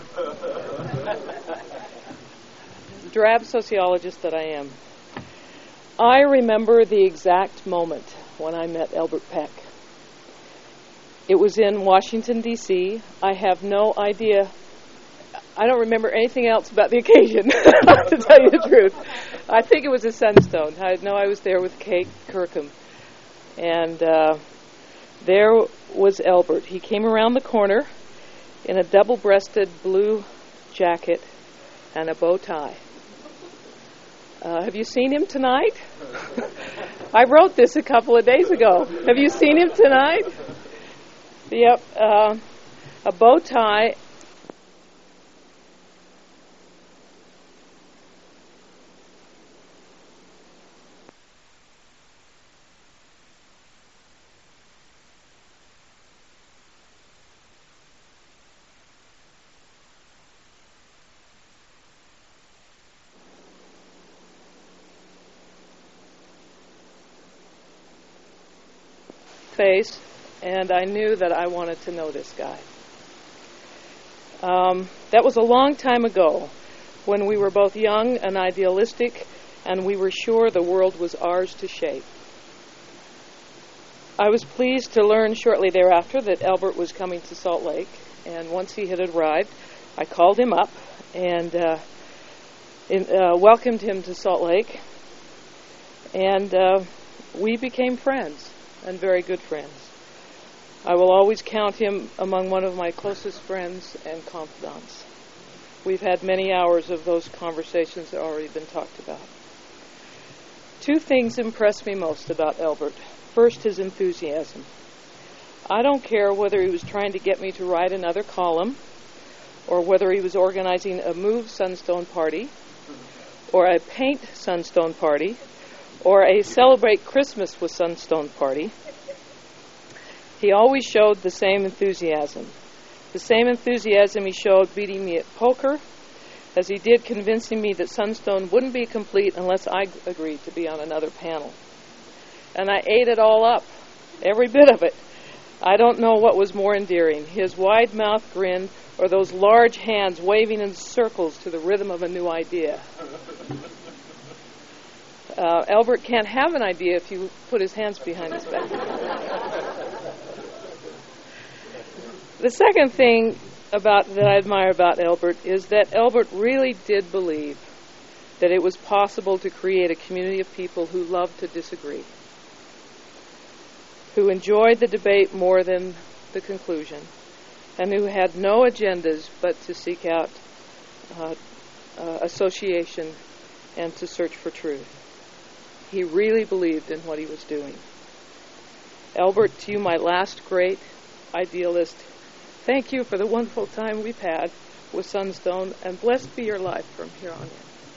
Drab sociologist that I am. I remember the exact moment when I met Elbert Peck. It was in Washington, D C I have no idea. I don't remember anything else about the occasion, to tell you the truth. I think it was a Sunstone. I know I was there with Kate Kirkham. And uh, there was Elbert. He came around the corner in a double-breasted blue jacket and a bow tie. Uh, have you seen him tonight? I wrote this a couple of days ago. Have you seen him tonight? Yep. Uh, a bow tie. Face, and I knew that I wanted to know this guy. Um, that was a long time ago, when we were both young and idealistic, and we were sure the world was ours to shape. I was pleased to learn shortly thereafter that Elbert was coming to Salt Lake, And once he had arrived, I called him up and uh, in, uh, welcomed him to Salt Lake. And uh, we became friends, and very good friends. I will always count him among one of my closest friends and confidants. We've had many hours of those conversations that have already been talked about. Two things impressed me most about Elbert. First, his enthusiasm. I don't care whether he was trying to get me to write another column, or whether he was organizing a Move Sunstone party, or a Paint Sunstone party, or a Celebrate Christmas with Sunstone party. He always showed the same enthusiasm. The same enthusiasm he showed beating me at poker as he did convincing me that Sunstone wouldn't be complete unless I agreed to be on another panel. And I ate it all up, every bit of it. I don't know what was more endearing, his wide-mouthed grin or those large hands waving in circles to the rhythm of a new idea. Uh, Elbert can't have an idea if you put his hands behind his back. The second thing about that I admire about Elbert is that Elbert really did believe that it was possible to create a community of people who loved to disagree, who enjoyed the debate more than the conclusion, and who had no agendas but to seek out uh, uh, association and to search for truth. He really believed in what he was doing. Elbert, to you, my last great idealist, thank you for the wonderful time we've had with Sunstone, and blessed be your life from here on in.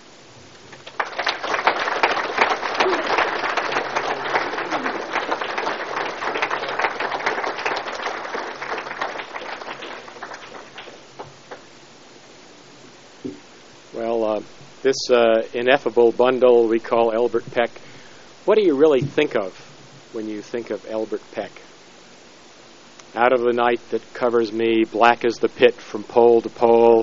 Well, uh, this uh, ineffable bundle we call Elbert Peck, what do you really think of when you think of Elbert Peck? Out of the night that covers me, black as the pit from pole to pole.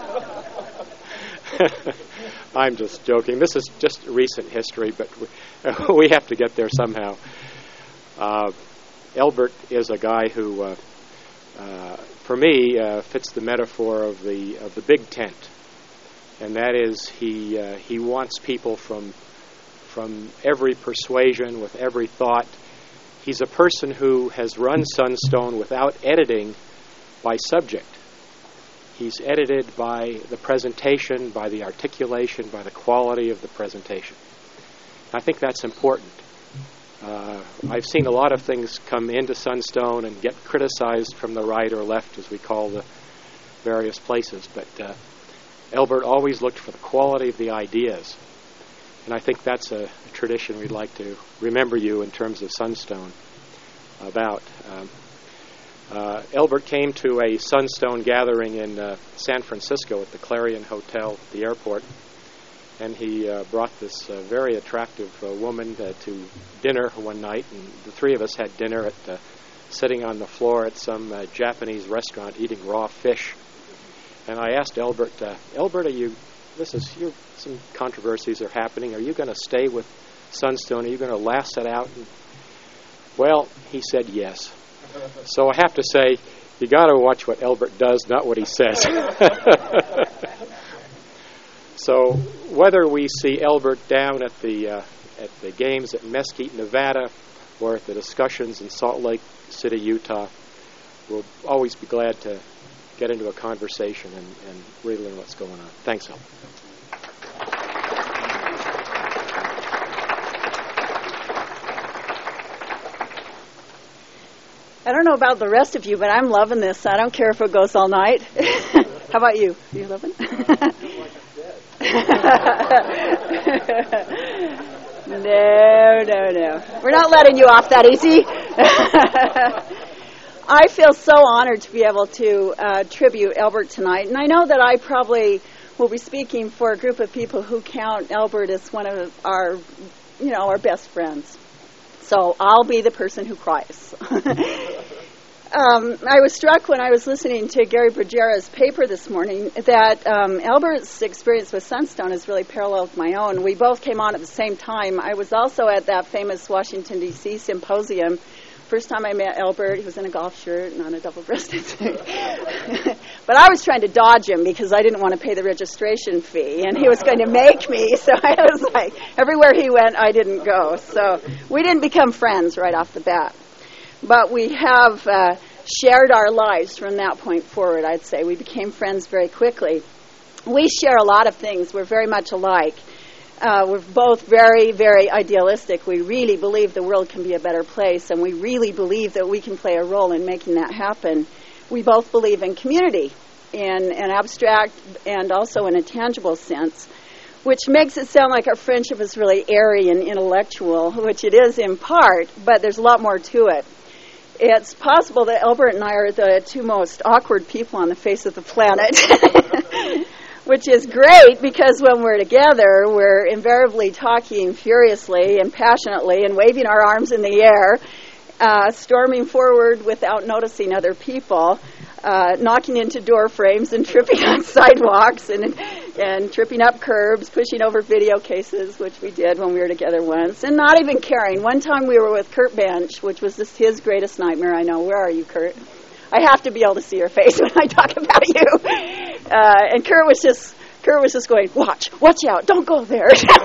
I'm just joking. This is just recent history, but we, we have to get there somehow. Uh, Elbert is a guy who, uh, uh, for me, uh, fits the metaphor of the of the big tent, and that is he uh, he wants people from from every persuasion, with every thought. He's a person who has run Sunstone without editing by subject. He's edited by the presentation, by the articulation, by the quality of the presentation. I think that's important. Uh, I've seen a lot of things come into Sunstone and get criticized from the right or left, as we call the various places, but uh, Elbert always looked for the quality of the ideas. And I think that's a, a tradition we'd like to remember you in terms of Sunstone about. Um, uh, Elbert came to a Sunstone gathering in uh, San Francisco at the Clarion Hotel at the airport, and he uh, brought this uh, very attractive uh, woman uh, to dinner one night, and the three of us had dinner at uh, sitting on the floor at some uh, Japanese restaurant eating raw fish. And I asked Elbert, uh, Elbert, are you This is you're, some controversies are happening. Are you going to stay with Sunstone? Are you going to last it out? And, well, he said yes. So I have to say, you got to watch what Elbert does, not what he says. So whether we see Elbert down at the uh, at the games at Mesquite, Nevada, or at the discussions in Salt Lake City, Utah, we'll always be glad to get into a conversation and, and really learn what's going on. Thanks, Elbert. I don't know about the rest of you, but I'm loving this. I don't care if it goes all night. How about you? Are you loving? No, no, no. We're not letting you off that easy. I feel so honored to be able to uh, tribute Elbert tonight, and I know that I probably will be speaking for a group of people who count Elbert as one of our, you know, our best friends. So I'll be the person who cries. um, I was struck when I was listening to Gary Bergera's paper this morning that um, Elbert's experience with Sunstone is really parallel with my own. We both came on at the same time. I was also at that famous Washington, D C symposium first time I met Albert, he was in a golf shirt and on a double-breasted suit. But I was trying to dodge him because I didn't want to pay the registration fee, and he was going to make me, so I was like, everywhere he went, I didn't go. So we didn't become friends right off the bat. But we have uh, shared our lives from that point forward, I'd say. We became friends very quickly. We share a lot of things. We're very much alike. Uh, we're both very, very idealistic. We really believe the world can be a better place, and we really believe that we can play a role in making that happen. We both believe in community in an abstract and also in a tangible sense, which makes it sound like our friendship is really airy and intellectual, which it is in part, but there's a lot more to it. It's possible that Albert and I are the two most awkward people on the face of the planet, which is great because when we're together, we're invariably talking furiously and passionately and waving our arms in the air, uh, storming forward without noticing other people, uh, knocking into door frames and tripping on sidewalks and and tripping up curbs, pushing over video cases, which we did when we were together once, and not even caring. One time we were with Kurt Bench, which was just his greatest nightmare, I know. Where are you, Kurt? I have to be able to see your face when I talk about you. Uh, and Kurt was just Kurt was just going, watch, watch out, don't go there.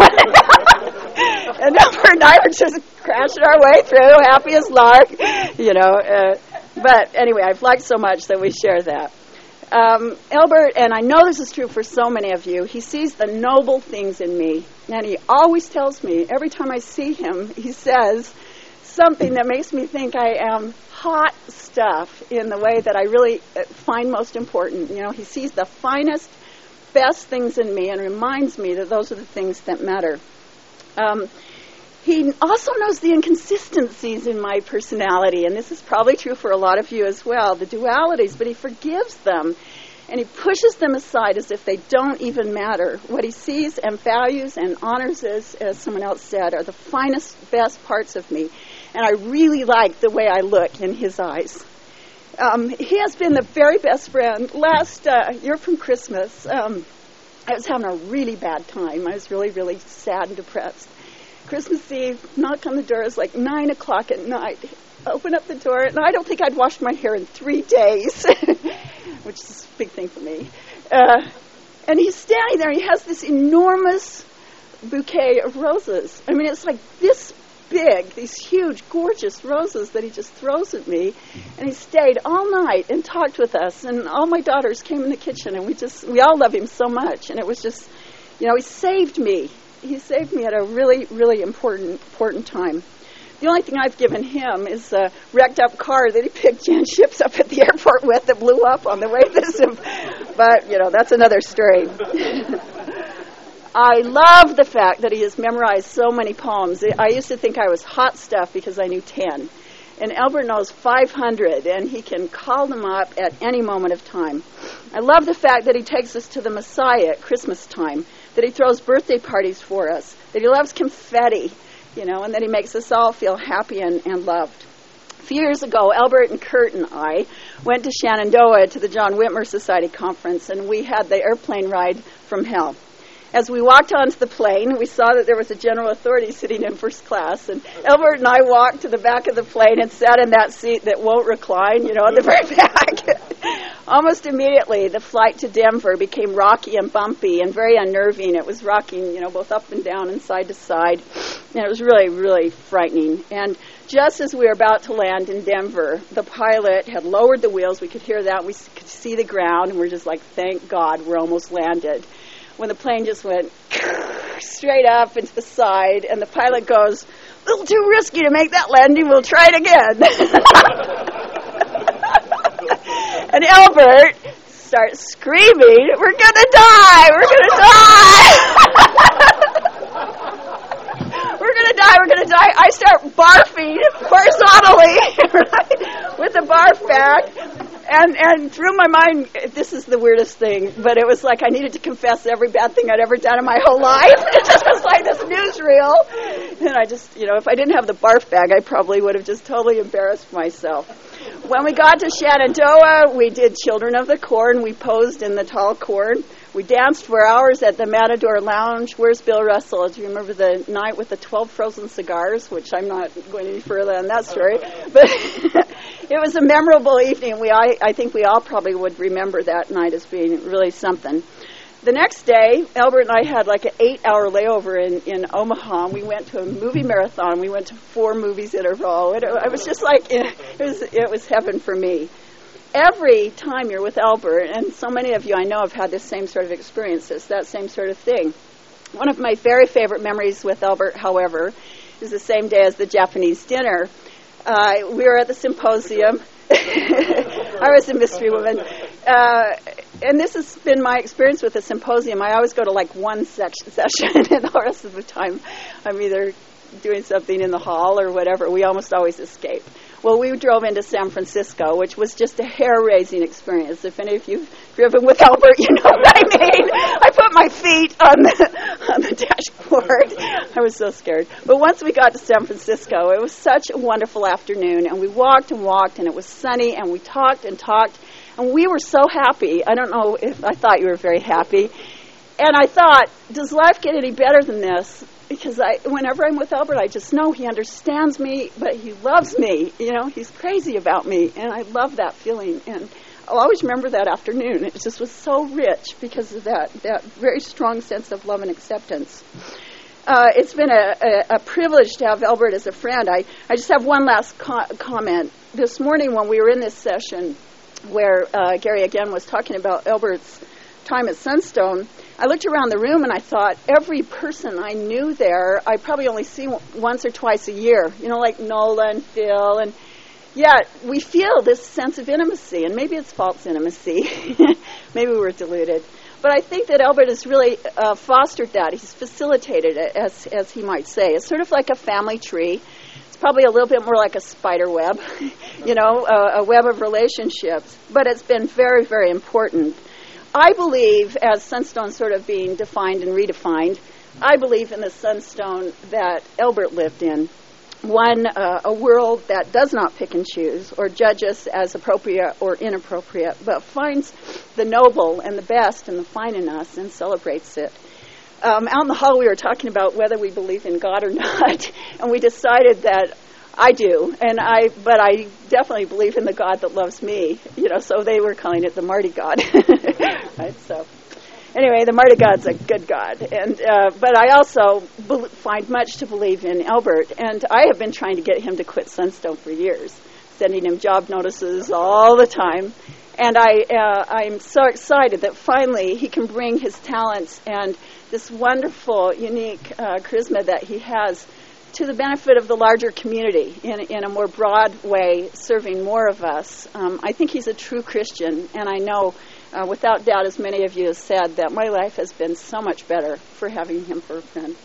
And Albert and I were just crashing our way through, happy as lark, you know. Uh, but anyway, I've liked so much that we share that. Um, Albert, and I know this is true for so many of you, he sees the noble things in me. And he always tells me, every time I see him, he says something that makes me think I am hot stuff in the way that I really find most important. You know, he sees the finest, best things in me and reminds me that those are the things that matter. Um, he also knows the inconsistencies in my personality, and this is probably true for a lot of you as well, the dualities, but he forgives them, and he pushes them aside as if they don't even matter. What he sees and values and honors, as, as someone else said, are the finest, best parts of me, and I really like the way I look in his eyes. Um, he has been the very best friend. Last uh, year from Christmas, um, I was having a really bad time. I was really, really sad and depressed. Christmas Eve, knock on the door. It was like nine o'clock at night. I open up the door, and I don't think I'd washed my hair in three days, which is a big thing for me. Uh, and he's standing there, and he has this enormous bouquet of roses. I mean, it's like this big, these huge, gorgeous roses that he just throws at me. And he stayed all night and talked with us. And all my daughters came in the kitchen, and we just, we all love him so much. And it was just, you know, he saved me. He saved me at a really, really important, important time. The only thing I've given him is a wrecked up car that he picked Jan Ships up at the airport with that blew up on the way to visit. But, you know, that's another story. I love the fact that he has memorized so many poems. I used to think I was hot stuff because I knew ten. And Albert knows five hundred, and he can call them up at any moment of time. I love the fact that he takes us to the Messiah at Christmas time, that he throws birthday parties for us, that he loves confetti, you know, and that he makes us all feel happy and, and loved. A few years ago, Albert and Kurt and I went to Shenandoah to the John Whitmer Society conference, and we had the airplane ride from hell. As we walked onto the plane, we saw that there was a general authority sitting in first class, and Albert and I walked to the back of the plane and sat in that seat that won't recline, you know, at the very back. Almost immediately, the flight to Denver became rocky and bumpy and very unnerving. It was rocking, you know, both up and down and side to side, and it was really, really frightening. And just as we were about to land in Denver, the pilot had lowered the wheels. We could hear that. We could see the ground, and we're just like, thank God, we're almost landed. When the plane just went straight up into the side, and the pilot goes, a little too risky to make that landing, we'll try it again. And Albert starts screaming, we're going to die, we're going to die. We're going to die, we're going to die. I start barfing horizontally, right, with the barf bag. And and through my mind, this is the weirdest thing, but it was like I needed to confess every bad thing I'd ever done in my whole life. It just was like this newsreel. And I just, you know, if I didn't have the barf bag, I probably would have just totally embarrassed myself. When we got to Shenandoah, we did Children of the Corn. We posed in the tall corn We danced for hours at the Matador Lounge. Where's Bill Russell? Do you remember the night with the twelve frozen cigars? Which I'm not going any further on that story. But it was a memorable evening. We, I, I think we all probably would remember that night as being really something. The next day, Albert and I had like an eight-hour layover in, in Omaha. We went to a movie marathon. We went to four movies in a row. It, it was just like, it was, it was heaven for me. Every time you're with Albert, and so many of you I know have had this same sort of experiences, that same sort of thing. One of my very favorite memories with Albert, however, is the same day as the Japanese dinner. Uh, we were at the symposium. I was a mystery woman. Uh, and this has been my experience with the symposium. I always go to like one se- session, and the rest of the time I'm either doing something in the hall or whatever. We almost always escape. Well, we drove into San Francisco, which was just a hair-raising experience. If any of you have driven with Albert, you know what I mean. I put my feet on the, on the dashboard. I was so scared. But once we got to San Francisco, it was such a wonderful afternoon, and we walked and walked, and it was sunny, and we talked and talked, and we were so happy. I don't know if I thought you were very happy. And I thought, does life get any better than this? Because I, whenever I'm with Albert, I just know he understands me, but he loves me. You know, he's crazy about me, and I love that feeling. And I'll always remember that afternoon. It just was so rich because of that, that very strong sense of love and acceptance. Uh, it's been a, a, a privilege to have Albert as a friend. I, I just have one last co- comment. This morning when we were in this session where uh, Gary again was talking about Albert's time at Sunstone, I looked around the room and I thought every person I knew there, I probably only see once or twice a year. You know, like Nola and Phil. And yet we feel this sense of intimacy, and maybe it's false intimacy. Maybe we're deluded. But I think that Albert has really uh, fostered that. He's facilitated it, as, as he might say. It's sort of like a family tree. It's probably a little bit more like a spider web, you know, a, a web of relationships. But it's been very, very important. I believe, as Sunstone sort of being defined and redefined, I believe in the Sunstone that Albert lived in. One, uh, a world that does not pick and choose or judge us as appropriate or inappropriate, but finds the noble and the best and the fine in us and celebrates it. Um, out in the hall we were talking about whether we believe in God or not, and we decided that I do, and I, but I definitely believe in the God that loves me. You know, so they were calling it the Marty God. Right? So, anyway, the Marty God's a good God, and uh, but I also be- find much to believe in Albert, and I have been trying to get him to quit Sunstone for years, sending him job notices all the time, and I, uh, I'm so excited that finally he can bring his talents and this wonderful, unique uh, charisma that he has to the benefit of the larger community in, in a more broad way, serving more of us. Um, I think he's a true Christian, and I know, uh, without doubt, as many of you have said, that my life has been so much better for having him for a friend.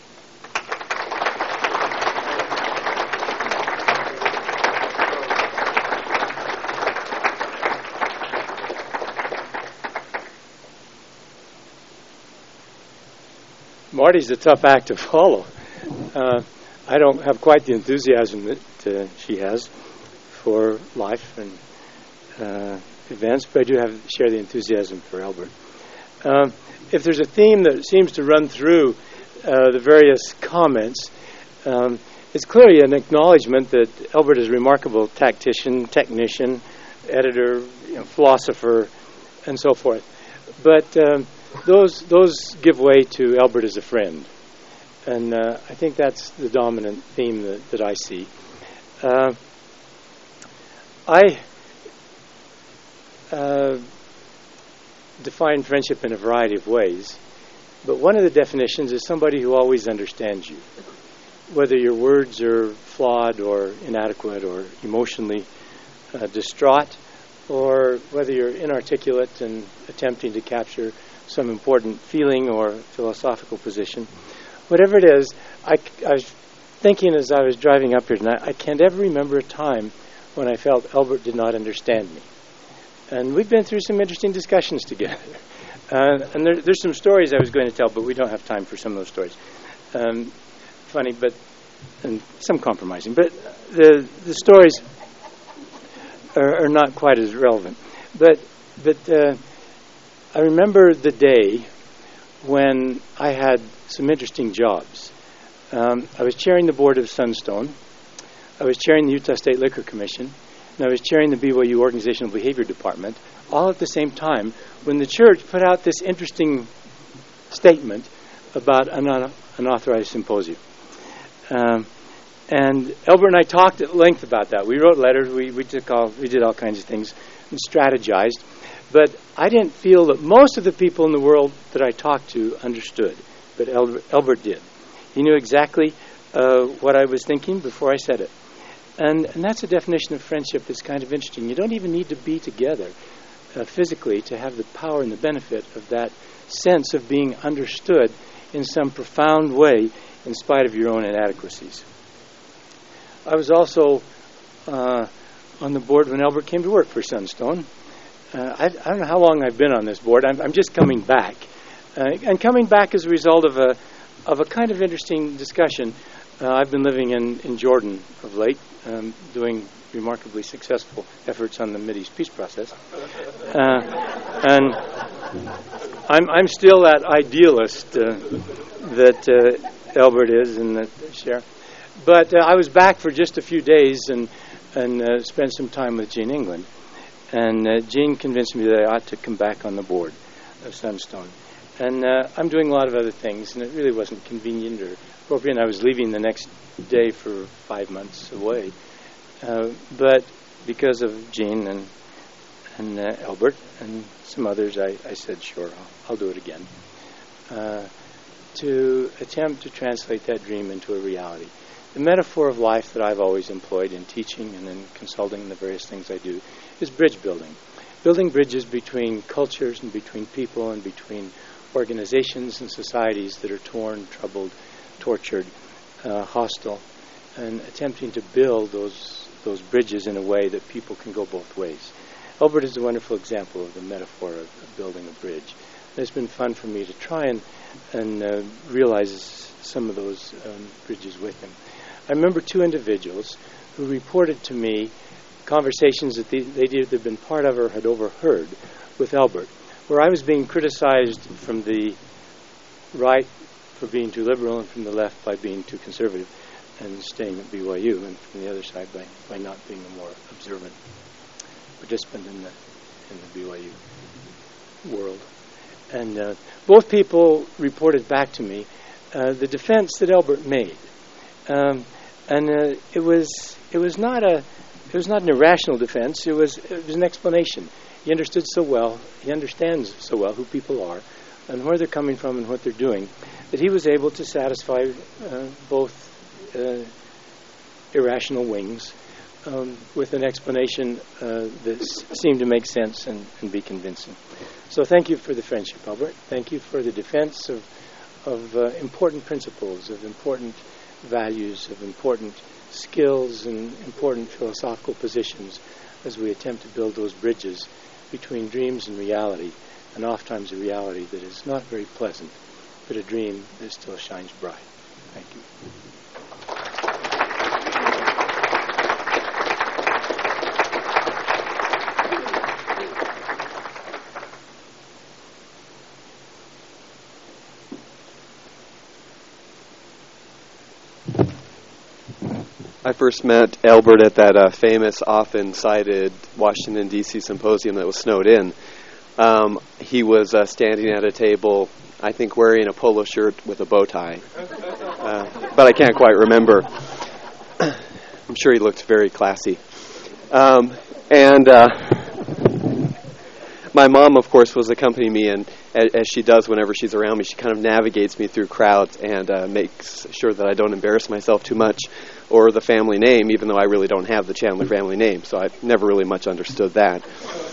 Marty's a tough act to follow. Uh, I don't have quite the enthusiasm that uh, she has for life and uh, events, but I do have share the enthusiasm for Albert. Um, if there's a theme that seems to run through uh, the various comments, um, it's clearly an acknowledgement that Albert is a remarkable tactician, technician, editor, you know, philosopher, and so forth. But um, those those give way to Albert as a friend. And uh, I think that's the dominant theme that, that I see. Uh, I uh, define friendship in a variety of ways, but one of the definitions is somebody who always understands you, whether your words are flawed or inadequate or emotionally uh, distraught, or whether you're inarticulate and attempting to capture some important feeling or philosophical position. Whatever it is, I, I was thinking as I was driving up here tonight, I can't ever remember a time when I felt Albert did not understand me. And we've been through some interesting discussions together. Uh, and there, there's some stories I was going to tell, but we don't have time for some of those stories. Um, funny, but and some compromising. But the the stories are, are not quite as relevant. But but uh, I remember the day when I had some interesting jobs. Um, I was chairing the board of Sunstone. I was chairing the Utah State Liquor Commission. And I was chairing the B Y U Organizational Behavior Department, all at the same time, when the church put out this interesting statement about an un- unauthorized symposium. Um, and Elbert and I talked at length about that. We wrote letters, we, we, took all, we did all kinds of things, and strategized. But I didn't feel that most of the people in the world that I talked to understood, but Elbert, Elbert did. He knew exactly uh, what I was thinking before I said it. And, and that's a definition of friendship that's kind of interesting. You don't even need to be together uh, physically to have the power and the benefit of that sense of being understood in some profound way in spite of your own inadequacies. I was also uh, on the board when Elbert came to work for Sunstone. Uh, I, I don't know how long I've been on this board. I'm, I'm just coming back. Uh, and coming back as a result of a, of a kind of interesting discussion. Uh, I've been living in, in Jordan of late, um, doing remarkably successful efforts on the Mideast peace process. Uh, and I'm, I'm still that idealist uh, that uh, Elbert is and that Cher. But uh, I was back for just a few days and, and uh, spent some time with Jean England. And uh, Jean convinced me that I ought to come back on the board of Sunstone. And uh, I'm doing a lot of other things, and it really wasn't convenient or appropriate. I was leaving the next day for five months away. Uh, but because of Jean and and uh, Elbert and some others, I, I said, sure, I'll, I'll do it again. Uh, to attempt to translate that dream into a reality. The metaphor of life that I've always employed in teaching and in consulting and the various things I do is bridge building. Building bridges between cultures and between people and between organizations and societies that are torn, troubled, tortured, uh, hostile, and attempting to build those those bridges in a way that people can go both ways. Elbert is a wonderful example of the metaphor of, of building a bridge. And it's been fun for me to try and, and uh, realize some of those um, bridges with him. I remember two individuals who reported to me conversations that they, they'd either been part of or had overheard with Elbert, where I was being criticized from the right for being too liberal and from the left by being too conservative and staying at B Y U, and from the other side by, by not being a more observant participant in the in the B Y U world. And uh, both people reported back to me uh, the defense that Elbert made, um, and uh, it was it was not a it was not an irrational defense. It was it was an explanation. He understood so well. He understands so well who people are, and where they're coming from and what they're doing, that he was able to satisfy uh, both uh, irrational wings um, with an explanation uh, that s- seemed to make sense and, and be convincing. So thank you for the friendship, Albert. Thank you for the defense of, of uh, important principles, of important values, of important skills and important philosophical positions as we attempt to build those bridges between dreams and reality, and oftentimes a reality that is not very pleasant, but a dream that still shines bright. Thank you. I first met Elbert at that uh, famous, often cited Washington, D C symposium that was snowed in. Um, he was uh, standing at a table, I think wearing a polo shirt with a bow tie. Uh, but I can't quite remember. I'm sure he looked very classy. Um, and uh, my mom, of course, was accompanying me, and as she does whenever she's around me, she kind of navigates me through crowds and uh, makes sure that I don't embarrass myself too much, or the family name, even though I really don't have the Chandler family name, so I've never really much understood that.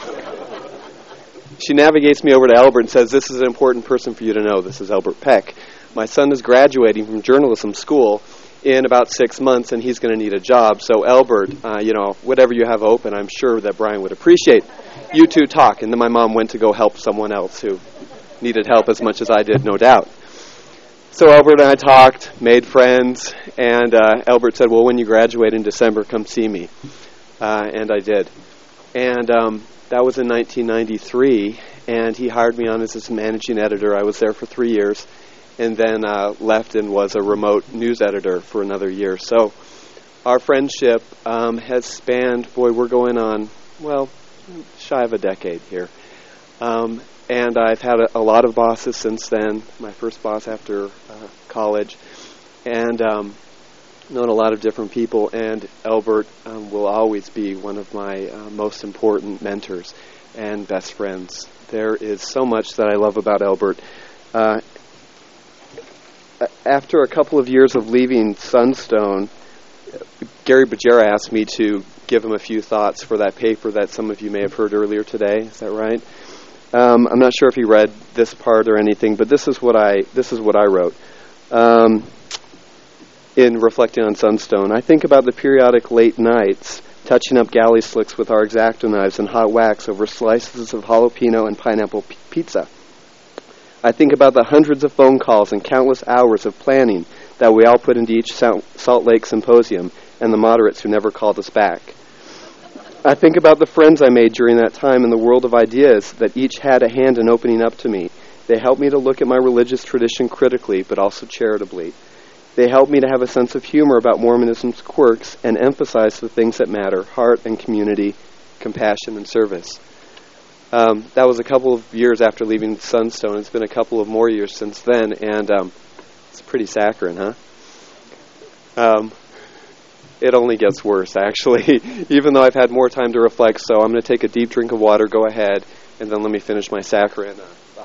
She navigates me over to Elbert and says, "This is an important person for you to know. This is Elbert Peck. My son is graduating from journalism school in about six months, and he's going to need a job. So, Elbert, uh, you know, whatever you have open, I'm sure that Brian would appreciate. You two talk." And then my mom went to go help someone else who needed help as much as I did, no doubt. So Elbert and I talked, made friends, and uh, Elbert said, "Well, when you graduate in December, come see me." Uh, and I did. And um, that was in nineteen ninety-three, and he hired me on as his managing editor. I was there for three years, and then uh, left and was a remote news editor for another year. So our friendship um, has spanned, boy, we're going on, well, shy of a decade here. Um, and I've had a, a lot of bosses since then, my first boss after uh, college, and um, known a lot of different people, and Elbert um, will always be one of my uh, most important mentors and best friends. There is so much that I love about Elbert. Uh, after a couple of years of leaving Sunstone, Gary Bajera asked me to give him a few thoughts for that paper that some of you may have heard earlier today. Is that right? Um, I'm not sure if he read this part or anything, but this is what I this is what I wrote. Um, in reflecting on Sunstone, I think about the periodic late nights touching up galley slicks with our X-Acto knives and hot wax over slices of jalapeno and pineapple p- pizza. I think about the hundreds of phone calls and countless hours of planning that we all put into each Salt Lake symposium and the moderates who never called us back. I think about the friends I made during that time in the world of ideas that each had a hand in opening up to me. They helped me to look at my religious tradition critically, but also charitably. They helped me to have a sense of humor about Mormonism's quirks and emphasize the things that matter: heart and community, compassion and service. Um, that was a couple of years after leaving Sunstone. It's been a couple of more years since then, and um, it's pretty saccharine, huh? Um, it only gets worse, actually, even though I've had more time to reflect, so I'm going to take a deep drink of water, go ahead, and then let me finish my saccharine uh, thought.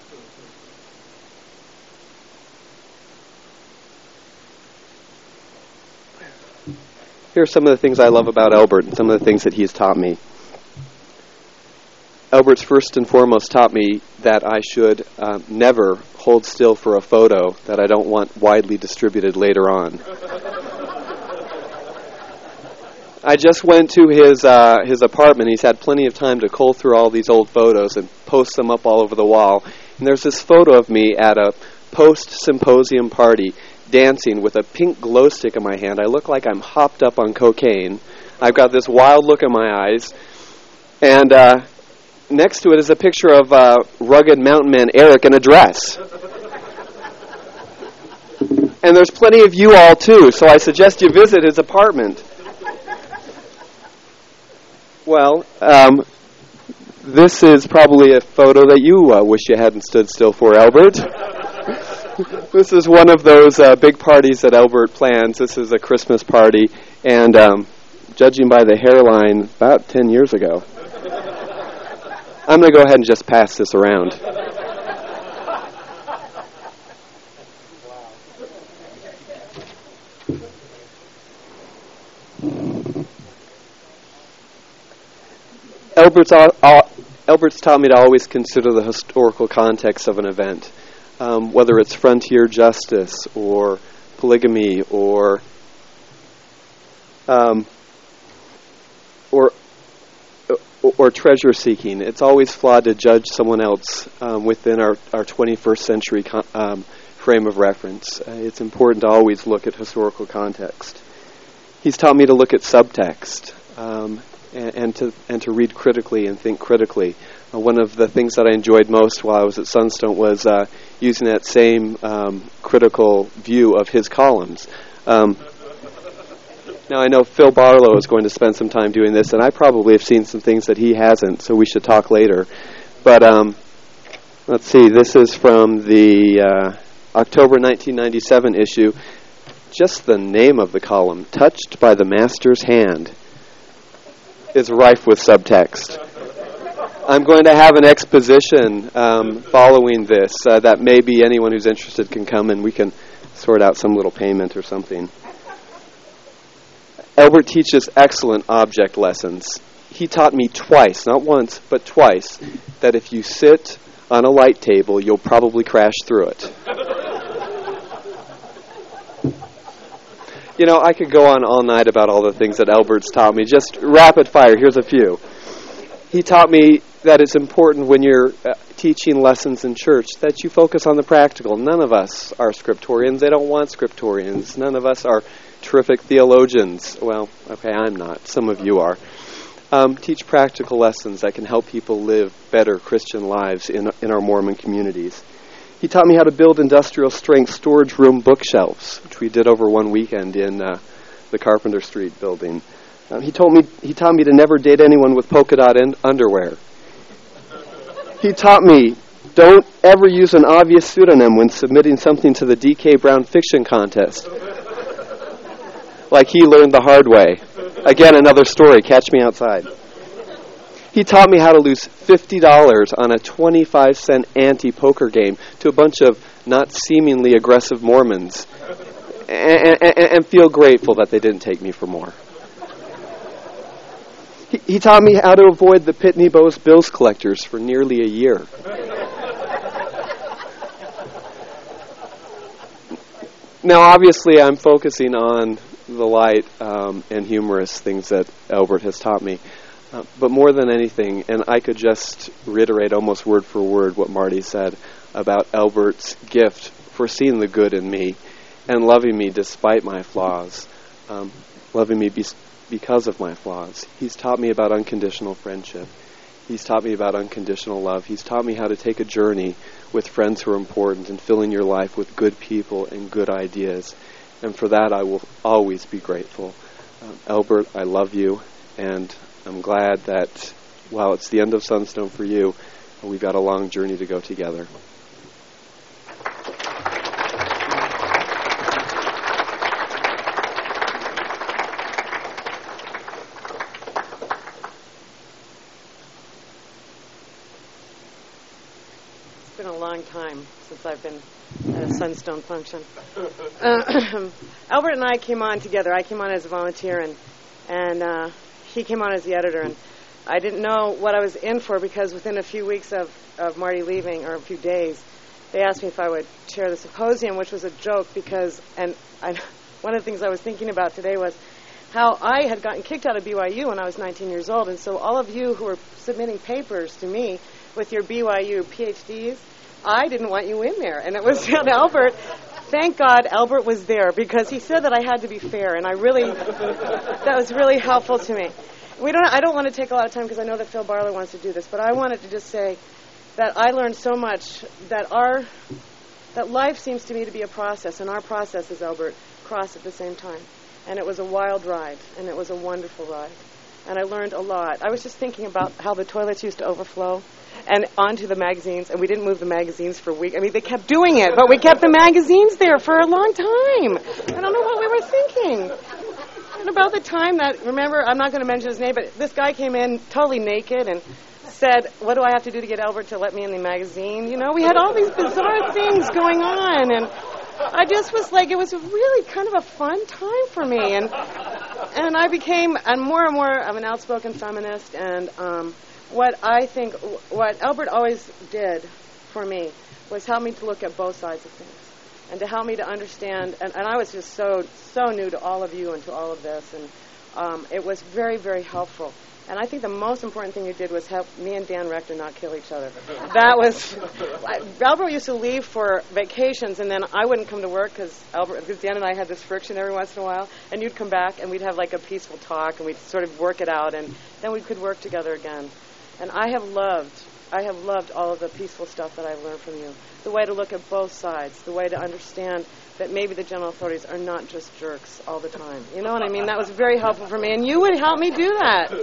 Here are some of the things I love about Elbert and some of the things that he's taught me. Elbert's first and foremost taught me that I should uh, never hold still for a photo that I don't want widely distributed later on. I just went to his uh, his apartment. He's had plenty of time to cull through all these old photos and post them up all over the wall. And there's this photo of me at a post-symposium party dancing with a pink glow stick in my hand. I look like I'm hopped up on cocaine. I've got this wild look in my eyes. And uh, next to it is a picture of uh, rugged mountain man Eric in a dress. And there's plenty of you all, too, so I suggest you visit his apartment. Well, um, this is probably a photo that you uh, wish you hadn't stood still for, Elbert. This is one of those uh, big parties that Elbert plans. This is a Christmas party, and um, judging by the hairline, about ten years ago. I'm going to go ahead and just pass this around. Elbert's, uh, uh, Elbert's taught me to always consider the historical context of an event, um, whether it's frontier justice or polygamy or um, or or treasure seeking. It's always flawed to judge someone else um, within our, our twenty-first century con- um, frame of reference. Uh, it's important to always look at historical context. He's taught me to look at subtext. Um, And, and to and to read critically and think critically. Uh, one of the things that I enjoyed most while I was at Sunstone was uh, using that same um, critical view of his columns. Um, now I know Phil Barlow is going to spend some time doing this, and I probably have seen some things that he hasn't, so we should talk later. But um, let's see, this is from the uh, October nineteen ninety-seven issue. Just the name of the column, Touched by the Master's Hand, is rife with subtext. I'm going to have an exposition um, following this uh, that maybe anyone who's interested can come and we can sort out some little payment or something. Elbert teaches excellent object lessons. He taught me twice, not once, but twice, that if you sit on a light table, you'll probably crash through it. You know, I could go on all night about all the things that Elbert's taught me. Just rapid fire, here's a few. He taught me that it's important when you're uh, teaching lessons in church that you focus on the practical. None of us are scriptorians. They don't want scriptorians. None of us are terrific theologians. Well, okay, I'm not. Some of you are. um, teach practical lessons that can help people live better Christian lives in, in our Mormon communities. He taught me how to build industrial-strength storage room bookshelves, which we did over one weekend in uh, the Carpenter Street building. Um, he told me he taught me to never date anyone with polka dot in- underwear. He taught me don't ever use an obvious pseudonym when submitting something to the D K Brown Fiction Contest. Like he learned the hard way. Again, another story. Catch me outside. He taught me how to lose fifty dollars on a twenty-five cent anti-poker game to a bunch of not seemingly aggressive Mormons and, and, and feel grateful that they didn't take me for more. He, he taught me how to avoid the Pitney Bowes bills collectors for nearly a year. Now, obviously, I'm focusing on the light um, and humorous things that Albert has taught me. Uh, but more than anything, and I could just reiterate almost word for word what Marty said about Albert's gift for seeing the good in me and loving me despite my flaws, um, loving me be- because of my flaws. He's taught me about unconditional friendship. He's taught me about unconditional love. He's taught me how to take a journey with friends who are important and filling your life with good people and good ideas. And for that, I will always be grateful. Um, Albert, I love you, and I'm glad that while it's the end of Sunstone for you, we've got a long journey to go together. It's been a long time since I've been at a Sunstone function. Uh, Albert and I came on together. I came on as a volunteer, and and uh, he came on as the editor, and I didn't know what I was in for because within a few weeks of, of Marty leaving, or a few days, they asked me if I would chair the symposium, which was a joke because, and I, one of the things I was thinking about today was how I had gotten kicked out of B Y U when I was nineteen years old, and so all of you who were submitting papers to me with your B Y U P H Ds, I didn't want you in there, and it was Albert. Thank God Albert was there because he said that I had to be fair, and I really, that was really helpful to me. We don't. I don't want to take a lot of time because I know that Phil Barlow wants to do this, but I wanted to just say that I learned so much that our, that life seems to me to be a process, and our process, as Albert, cross at the same time. And it was a wild ride, and it was a wonderful ride. And I learned a lot. I was just thinking about how the toilets used to overflow and onto the magazines, and we didn't move the magazines for weeks. I mean, they kept doing it, but we kept the magazines there for a long time. I don't know what we were thinking. And about the time that, remember, I'm not going to mention his name, but this guy came in totally naked and said, what do I have to do to get Albert to let me in the magazine? You know, we had all these bizarre things going on, and I just was like, it was really kind of a fun time for me. And and I became and more and more of an outspoken feminist, and um, what I think, what Albert always did for me was help me to look at both sides of things and to help me to understand, and, and I was just so, so new to all of you and to all of this, and um, it was very, very helpful. And I think the most important thing you did was help me and Dan Rector not kill each other. That was, Albert used to leave for vacations, and then I wouldn't come to work because Albert, because Dan and I had this friction every once in a while, and you'd come back and we'd have like a peaceful talk, and we'd sort of work it out, and then we could work together again. And I have loved, I have loved all of the peaceful stuff that I've learned from you. The way to look at both sides, the way to understand that maybe the general authorities are not just jerks all the time. You know what I mean? That was very helpful for me, and you would help me do that.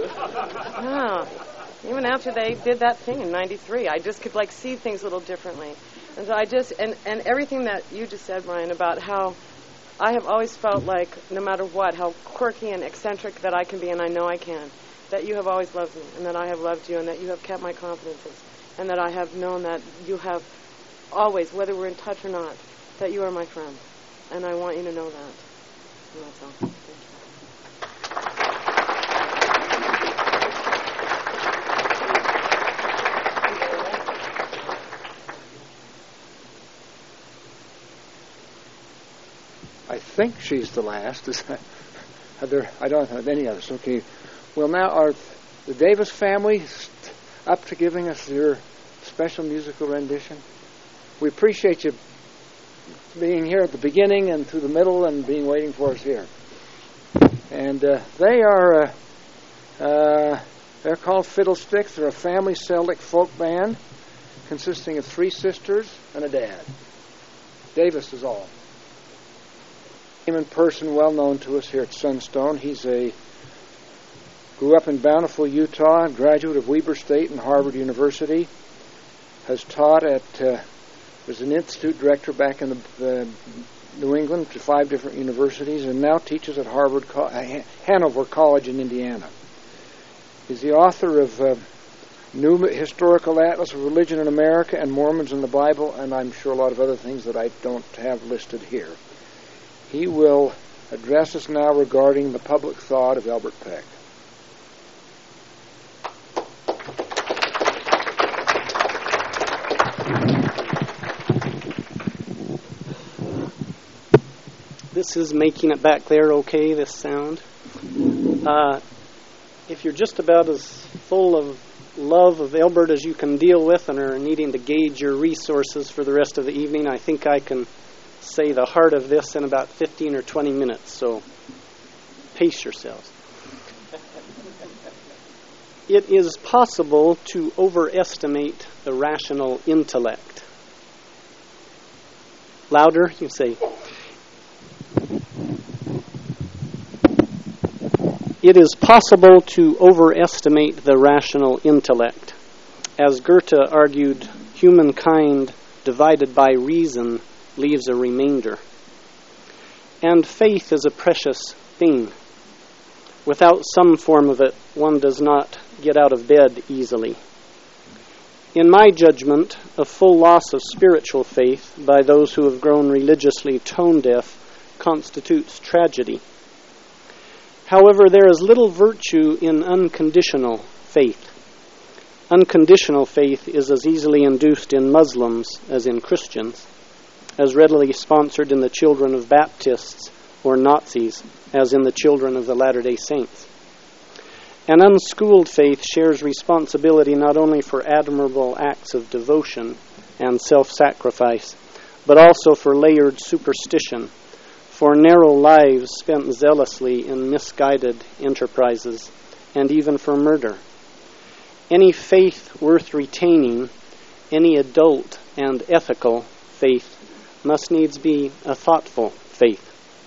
Yeah. Even after they did that thing in ninety-three, I just could, like, see things a little differently. And so I just, and, and everything that you just said, Brian, about how I have always felt like, no matter what, how quirky and eccentric that I can be, and I know I can, that you have always loved me, and that I have loved you, and that you have kept my confidences, and that I have known that you have always, whether we're in touch or not, that you are my friend. And I want you to know that. And that's all. Thank I think she's the last. Is that, are there, I don't have any others. Okay. Well, now are the Davis family up to giving us your special musical rendition? We appreciate you being here at the beginning and through the middle and being waiting for us here. And uh, they are uh, uh, They're called Fiddlesticks. They're a family Celtic folk band consisting of three sisters and a dad. Davis is all. In person, well known to us here at Sunstone. He's a grew up in Bountiful, Utah, graduate of Weber State and Harvard University. Has taught at uh, was an institute director back in the uh, New England to five different universities, and now teaches at Harvard Co- uh, Hanover College in Indiana. He's the author of uh, New Historical Atlas of Religion in America and Mormons in the Bible, and I'm sure a lot of other things that I don't have listed here. He will address us now regarding the public thought of Elbert Peck. This is making it back there okay, this sound. Uh, if you're just about as full of love of Elbert as you can deal with and are needing to gauge your resources for the rest of the evening, I think I can say the heart of this in about fifteen or twenty minutes, so pace yourselves. It is possible to overestimate the rational intellect. Louder, you say. It is possible to overestimate the rational intellect. As Goethe argued, humankind divided by reason leaves a remainder. And faith is a precious thing. Without some form of it, one does not get out of bed easily. In my judgment, a full loss of spiritual faith by those who have grown religiously tone-deaf constitutes tragedy. However, there is little virtue in unconditional faith. Unconditional faith is as easily induced in Muslims as in Christians, as readily sponsored in the children of Baptists or Nazis as in the children of the Latter-day Saints. An unschooled faith shares responsibility not only for admirable acts of devotion and self-sacrifice, but also for layered superstition, for narrow lives spent zealously in misguided enterprises, and even for murder. Any faith worth retaining, any adult and ethical faith, must needs be a thoughtful faith.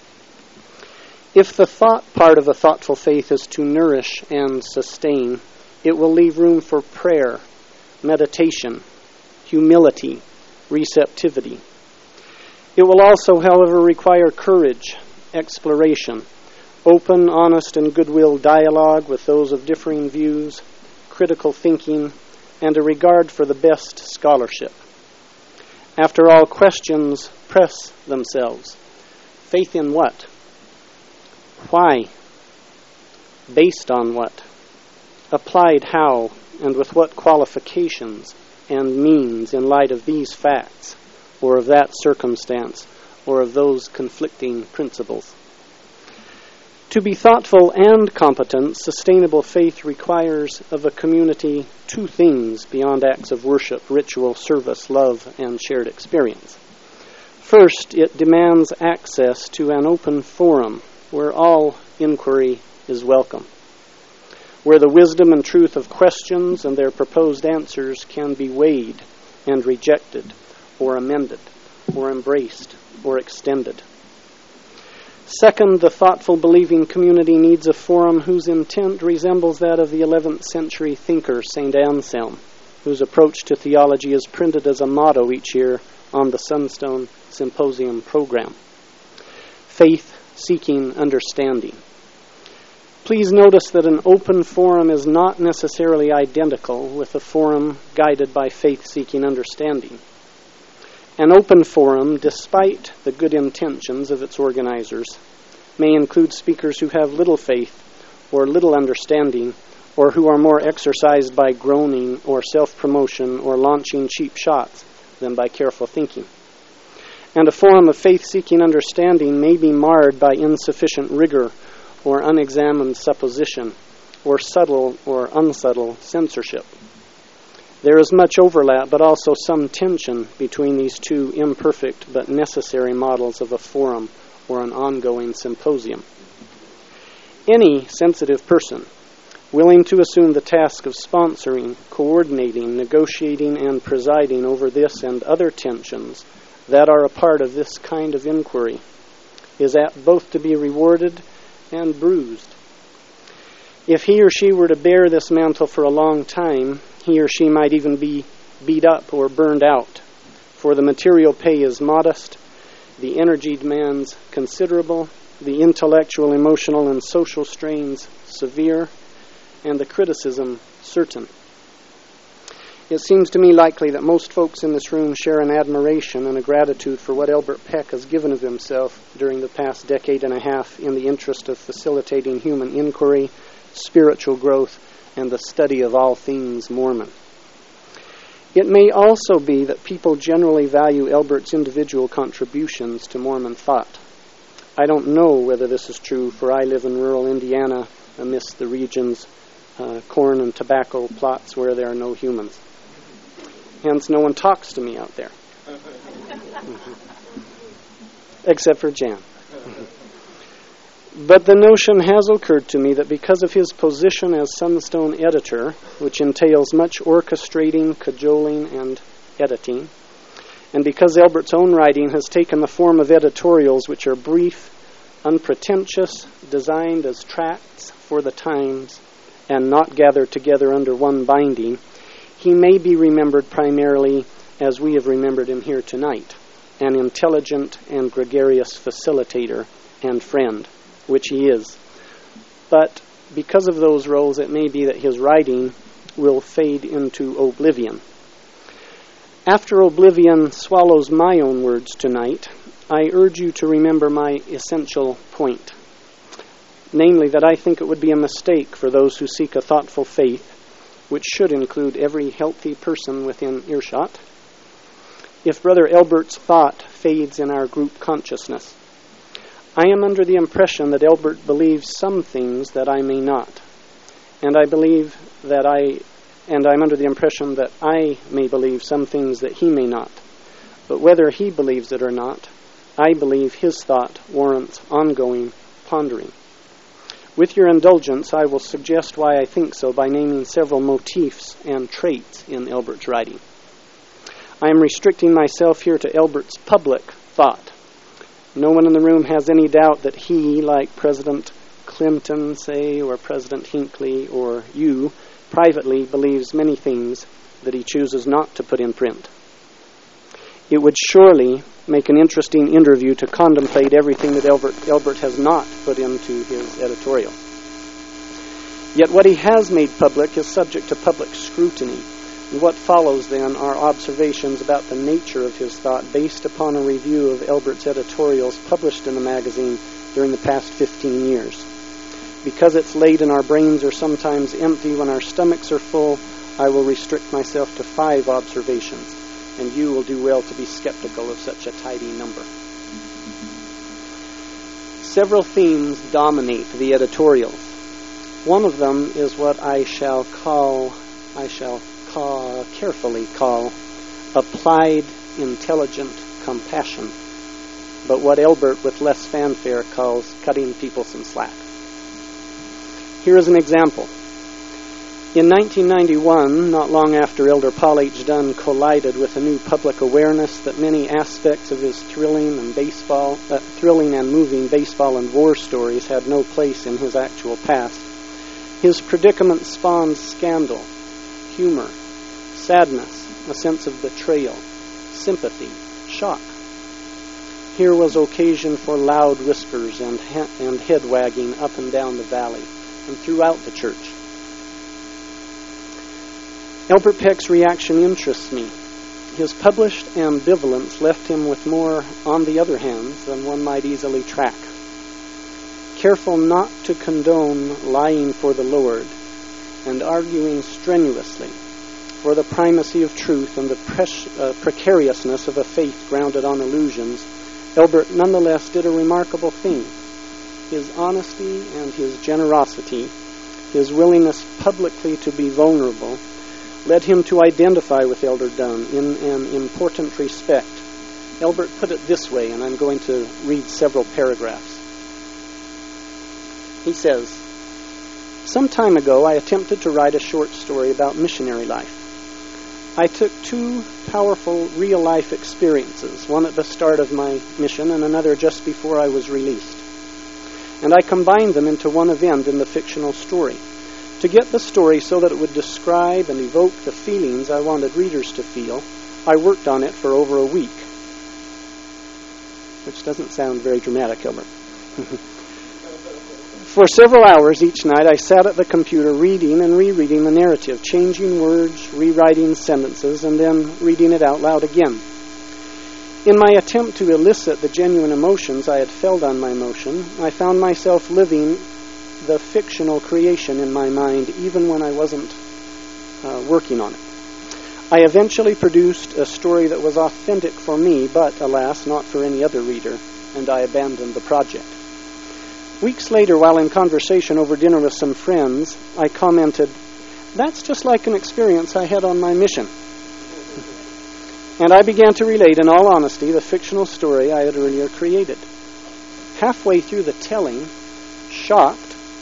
If the thought part of a thoughtful faith is to nourish and sustain, it will leave room for prayer, meditation, humility, receptivity. It will also, however, require courage, exploration, open, honest, and goodwill dialogue with those of differing views, critical thinking, and a regard for the best scholarship. After all, questions press themselves. Faith in what? Why? Based on what? Applied how and with what qualifications and means in light of these facts, or of that circumstance, or of those conflicting principles. To be thoughtful and competent, sustainable faith requires of a community two things beyond acts of worship, ritual, service, love, and shared experience. First, it demands access to an open forum where all inquiry is welcome, where the wisdom and truth of questions and their proposed answers can be weighed and rejected, or amended, or embraced, or extended. Second, the thoughtful believing community needs a forum whose intent resembles that of the eleventh century thinker Saint Anselm, whose approach to theology is printed as a motto each year on the Sunstone Symposium program. Faith seeking understanding. Please notice that an open forum is not necessarily identical with a forum guided by faith-seeking understanding. An open forum, despite the good intentions of its organizers, may include speakers who have little faith or little understanding, or who are more exercised by groaning or self-promotion or launching cheap shots than by careful thinking. And a forum of faith-seeking understanding may be marred by insufficient rigor or unexamined supposition or subtle or unsubtle censorship. There is much overlap, but also some tension between these two imperfect but necessary models of a forum or an ongoing symposium. Any sensitive person willing to assume the task of sponsoring, coordinating, negotiating, and presiding over this and other tensions that are a part of this kind of inquiry, is apt both to be rewarded and bruised. If he or she were to bear this mantle for a long time, he or she might even be beat up or burned out, for the material pay is modest, the energy demands considerable, the intellectual, emotional, and social strains severe, and the criticism certain. It seems to me likely that most folks in this room share an admiration and a gratitude for what Elbert Peck has given of himself during the past decade and a half in the interest of facilitating human inquiry, spiritual growth, and the study of all things Mormon. It may also be that people generally value Elbert's individual contributions to Mormon thought. I don't know whether this is true, for I live in rural Indiana amidst the region's uh, corn and tobacco plots where there are no humans. Hence, no one talks to me out there. Except for Jan. But the notion has occurred to me that because of his position as Sunstone editor, which entails much orchestrating, cajoling, and editing, and because Elbert's own writing has taken the form of editorials which are brief, unpretentious, designed as tracts for the times, and not gathered together under one binding, he may be remembered primarily as we have remembered him here tonight, an intelligent and gregarious facilitator and friend, which he is. But because of those roles, it may be that his writing will fade into oblivion. After oblivion swallows my own words tonight, I urge you to remember my essential point, namely that I think it would be a mistake for those who seek a thoughtful faith, which should include every healthy person within earshot, if Brother Elbert's thought fades in our group consciousness. I am under the impression that Elbert believes some things that I may not, and I believe that I, and I'm under the impression that I may believe some things that he may not. But whether he believes it or not, I believe his thought warrants ongoing pondering. With your indulgence, I will suggest why I think so by naming several motifs and traits in Elbert's writing. I am restricting myself here to Elbert's public thought. No one in the room has any doubt that he, like President Clinton, say, or President Hinckley, or you, privately believes many things that he chooses not to put in print. It would surely make an interesting interview to contemplate everything that Elbert, Elbert has not put into his editorial. Yet what he has made public is subject to public scrutiny. And what follows, then, are observations about the nature of his thought based upon a review of Elbert's editorials published in the magazine during the past fifteen years. Because it's late and our brains are sometimes empty when our stomachs are full, I will restrict myself to five observations, and you will do well to be skeptical of such a tidy number. Several themes dominate the editorials. One of them is what I shall call, I shall Call, carefully call applied intelligent compassion, but what Elbert with less fanfare calls cutting people some slack. Here is an example. In nineteen ninety-one, not long after Elder Paul H. Dunn collided with a new public awareness that many aspects of his thrilling and baseball, uh, thrilling and moving baseball and war stories had no place in his actual past, his predicament spawned scandal, humor, sadness, a sense of betrayal, sympathy, shock. Here was occasion for loud whispers and, he- and head wagging up and down the valley and throughout the church. Elbert Peck's reaction interests me. His published ambivalence left him with more on the other hand than one might easily track. Careful not to condone lying for the Lord and arguing strenuously for the primacy of truth and the pre- uh, precariousness of a faith grounded on illusions, Elbert nonetheless did a remarkable thing. His honesty and his generosity, his willingness publicly to be vulnerable, led him to identify with Elder Dunn in an important respect. Elbert put it this way, and I'm going to read several paragraphs. He says, Some time ago, I attempted to write a short story about missionary life. I took two powerful real-life experiences, one at the start of my mission and another just before I was released. And I combined them into one event in the fictional story. To get the story so that it would describe and evoke the feelings I wanted readers to feel, I worked on it for over a week. Which doesn't sound very dramatic, Albert. For several hours each night, I sat at the computer reading and rereading the narrative, changing words, rewriting sentences, and then reading it out loud again. In my attempt to elicit the genuine emotions I had felt on my motion, I found myself living the fictional creation in my mind even when I wasn't uh, working on it. I eventually produced a story that was authentic for me, but, alas, not for any other reader, and I abandoned the project. Weeks later, while in conversation over dinner with some friends, I commented, "That's just like an experience I had on my mission." And I began to relate, in all honesty, the fictional story I had earlier created. Halfway through the telling, shocked,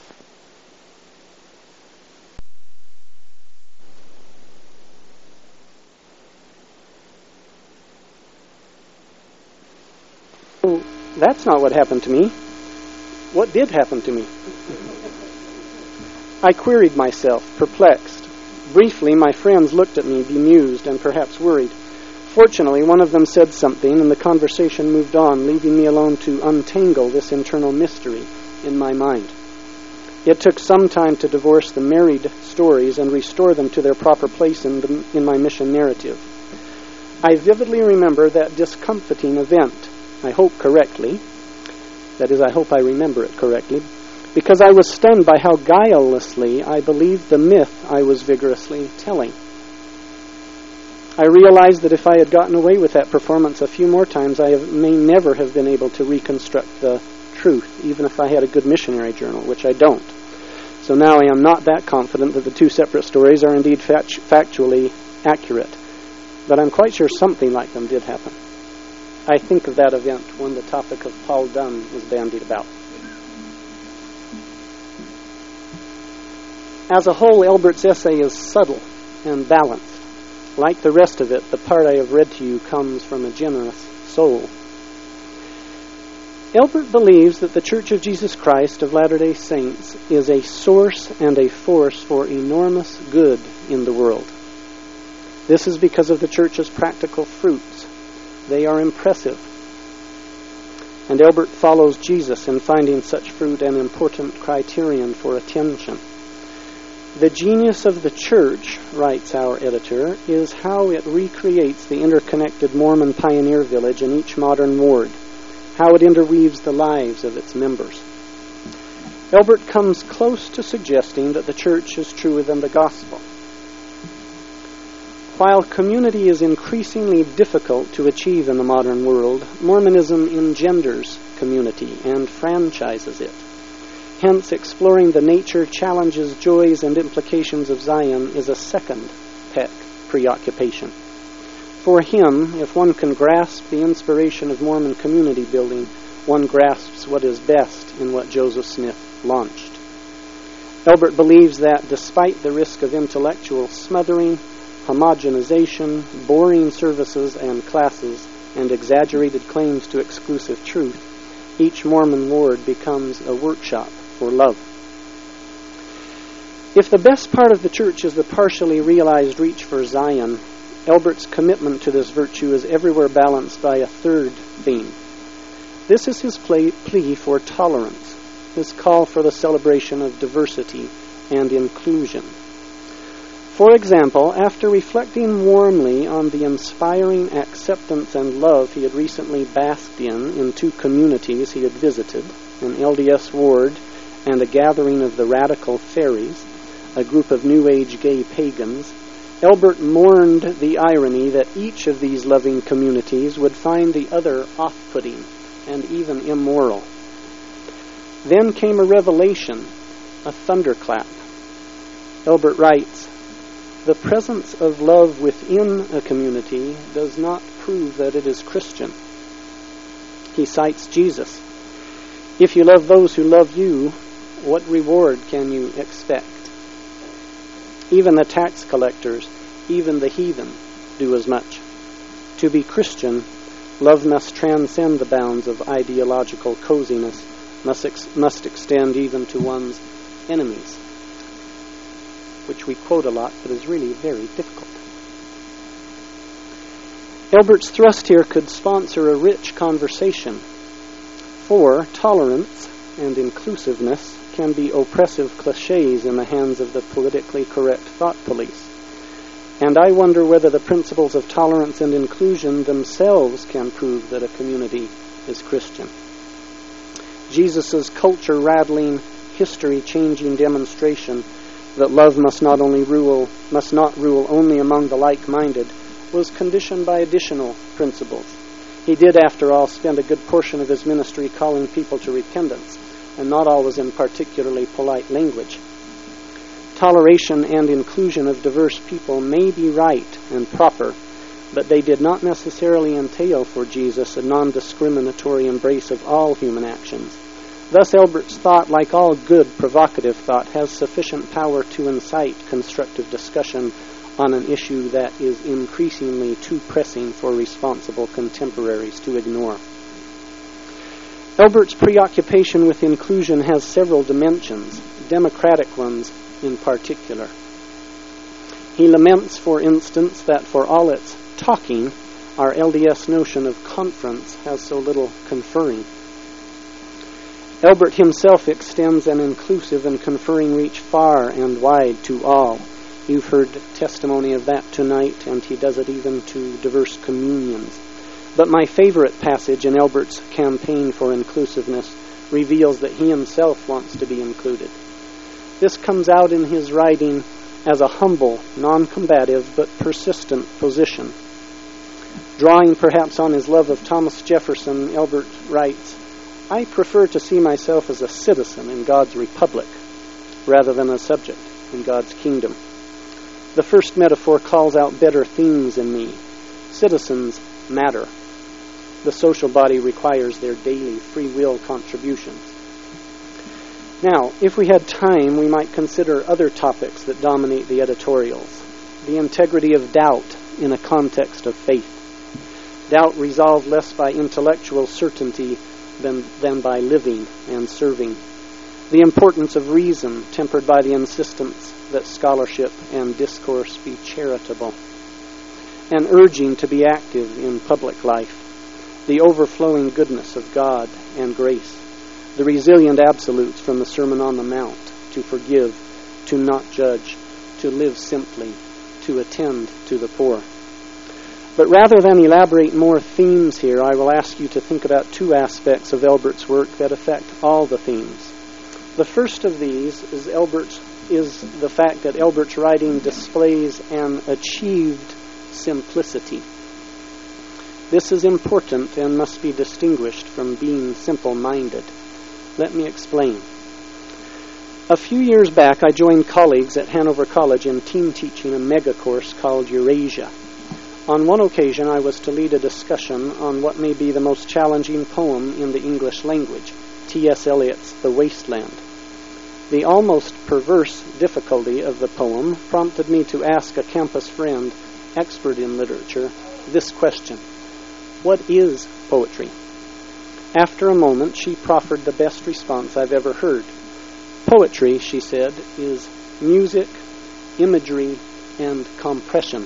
"Oh, that's not what happened to me. What did happen to me?" I queried myself, perplexed. Briefly, my friends looked at me, bemused and perhaps worried. Fortunately, one of them said something, and the conversation moved on, leaving me alone to untangle this internal mystery in my mind. It took some time to divorce the married stories and restore them to their proper place in, the, in my mission narrative. I vividly remember that discomfiting event, I hope correctly. That is, I hope I remember it correctly, because I was stunned by how guilelessly I believed the myth I was vigorously telling. I realized that if I had gotten away with that performance a few more times, I have, may never have been able to reconstruct the truth, even if I had a good missionary journal, which I don't. So now I am not that confident that the two separate stories are indeed fact- factually accurate, but I'm quite sure something like them did happen. I think of that event when the topic of Paul Dunn was bandied about. As a whole, Elbert's essay is subtle and balanced. Like the rest of it, the part I have read to you comes from a generous soul. Elbert believes that the Church of Jesus Christ of Latter-day Saints is a source and a force for enormous good in the world. This is because of the Church's practical fruits. They are impressive. And Elbert follows Jesus in finding such fruit an important criterion for attention. The genius of the Church, writes our editor, is how it recreates the interconnected Mormon pioneer village in each modern ward, how it interweaves the lives of its members. Elbert comes close to suggesting that the Church is truer than the gospel. While community is increasingly difficult to achieve in the modern world, Mormonism engenders community and franchises it. Hence, exploring the nature, challenges, joys, and implications of Zion is a second Peck preoccupation. For him, if one can grasp the inspiration of Mormon community building, one grasps what is best in what Joseph Smith launched. Elbert believes that despite the risk of intellectual smothering, homogenization, boring services and classes, and exaggerated claims to exclusive truth, each Mormon ward becomes a workshop for love. If the best part of the Church is the partially realized reach for Zion, Elbert's commitment to this virtue is everywhere balanced by a third theme. This is his plea, plea for tolerance, his call for the celebration of diversity and inclusion. For example, after reflecting warmly on the inspiring acceptance and love he had recently basked in in two communities he had visited, an L D S ward and a gathering of the Radical Fairies, a group of New Age gay pagans, Elbert mourned the irony that each of these loving communities would find the other off-putting and even immoral. Then came a revelation, a thunderclap. Elbert writes, "The presence of love within a community does not prove that it is Christian." He cites Jesus. "If you love those who love you, what reward can you expect? Even the tax collectors, even the heathen, do as much. To be Christian, love must transcend the bounds of ideological coziness, must, ex- must extend even to one's enemies, which we quote a lot, but is really very difficult. Elbert's thrust here could sponsor a rich conversation, for tolerance and inclusiveness can be oppressive cliches in the hands of the politically correct thought police. And I wonder whether the principles of tolerance and inclusion themselves can prove that a community is Christian. Jesus' culture-rattling, history-changing demonstration that love must not only rule, must not rule only among the like-minded, was conditioned by additional principles. He did, after all, spend a good portion of his ministry calling people to repentance, and not always in particularly polite language. Toleration and inclusion of diverse people may be right and proper, but they did not necessarily entail for Jesus a non-discriminatory embrace of all human actions. Thus, Elbert's thought, like all good provocative thought, has sufficient power to incite constructive discussion on an issue that is increasingly too pressing for responsible contemporaries to ignore. Elbert's preoccupation with inclusion has several dimensions, democratic ones in particular. He laments, for instance, that for all its talking, our L D S notion of conference has so little conferring. Elbert himself extends an inclusive and conferring reach far and wide to all. You've heard testimony of that tonight, and he does it even to diverse communions. But my favorite passage in Elbert's campaign for inclusiveness reveals that he himself wants to be included. This comes out in his writing as a humble, non-combative, but persistent position. Drawing perhaps on his love of Thomas Jefferson, Elbert writes, "I prefer to see myself as a citizen in God's republic, rather than a subject in God's kingdom. The first metaphor calls out better themes in me. Citizens matter. The social body requires their daily free will contributions." Now, if we had time, we might consider other topics that dominate the editorials. The integrity of doubt in a context of faith. Doubt resolved less by intellectual certainty than, than by living and serving. The importance of reason, tempered by the insistence that scholarship and discourse be charitable. An urging to be active in public life. The overflowing goodness of God and grace. The resilient absolutes from the Sermon on the Mount, to forgive, to not judge, to live simply, to attend to the poor. But rather than elaborate more themes here, I will ask you to think about two aspects of Elbert's work that affect all the themes. The first of these is Elbert's is the fact that Elbert's writing displays an achieved simplicity. This is important and must be distinguished from being simple-minded. Let me explain. A few years back, I joined colleagues at Hanover College in team teaching a mega course called Eurasia. On one occasion, I was to lead a discussion on what may be the most challenging poem in the English language, T S Eliot's The Wasteland. The almost perverse difficulty of the poem prompted me to ask a campus friend, expert in literature, this question: what is poetry? After a moment, she proffered the best response I've ever heard. Poetry, she said, is music, imagery, and compression.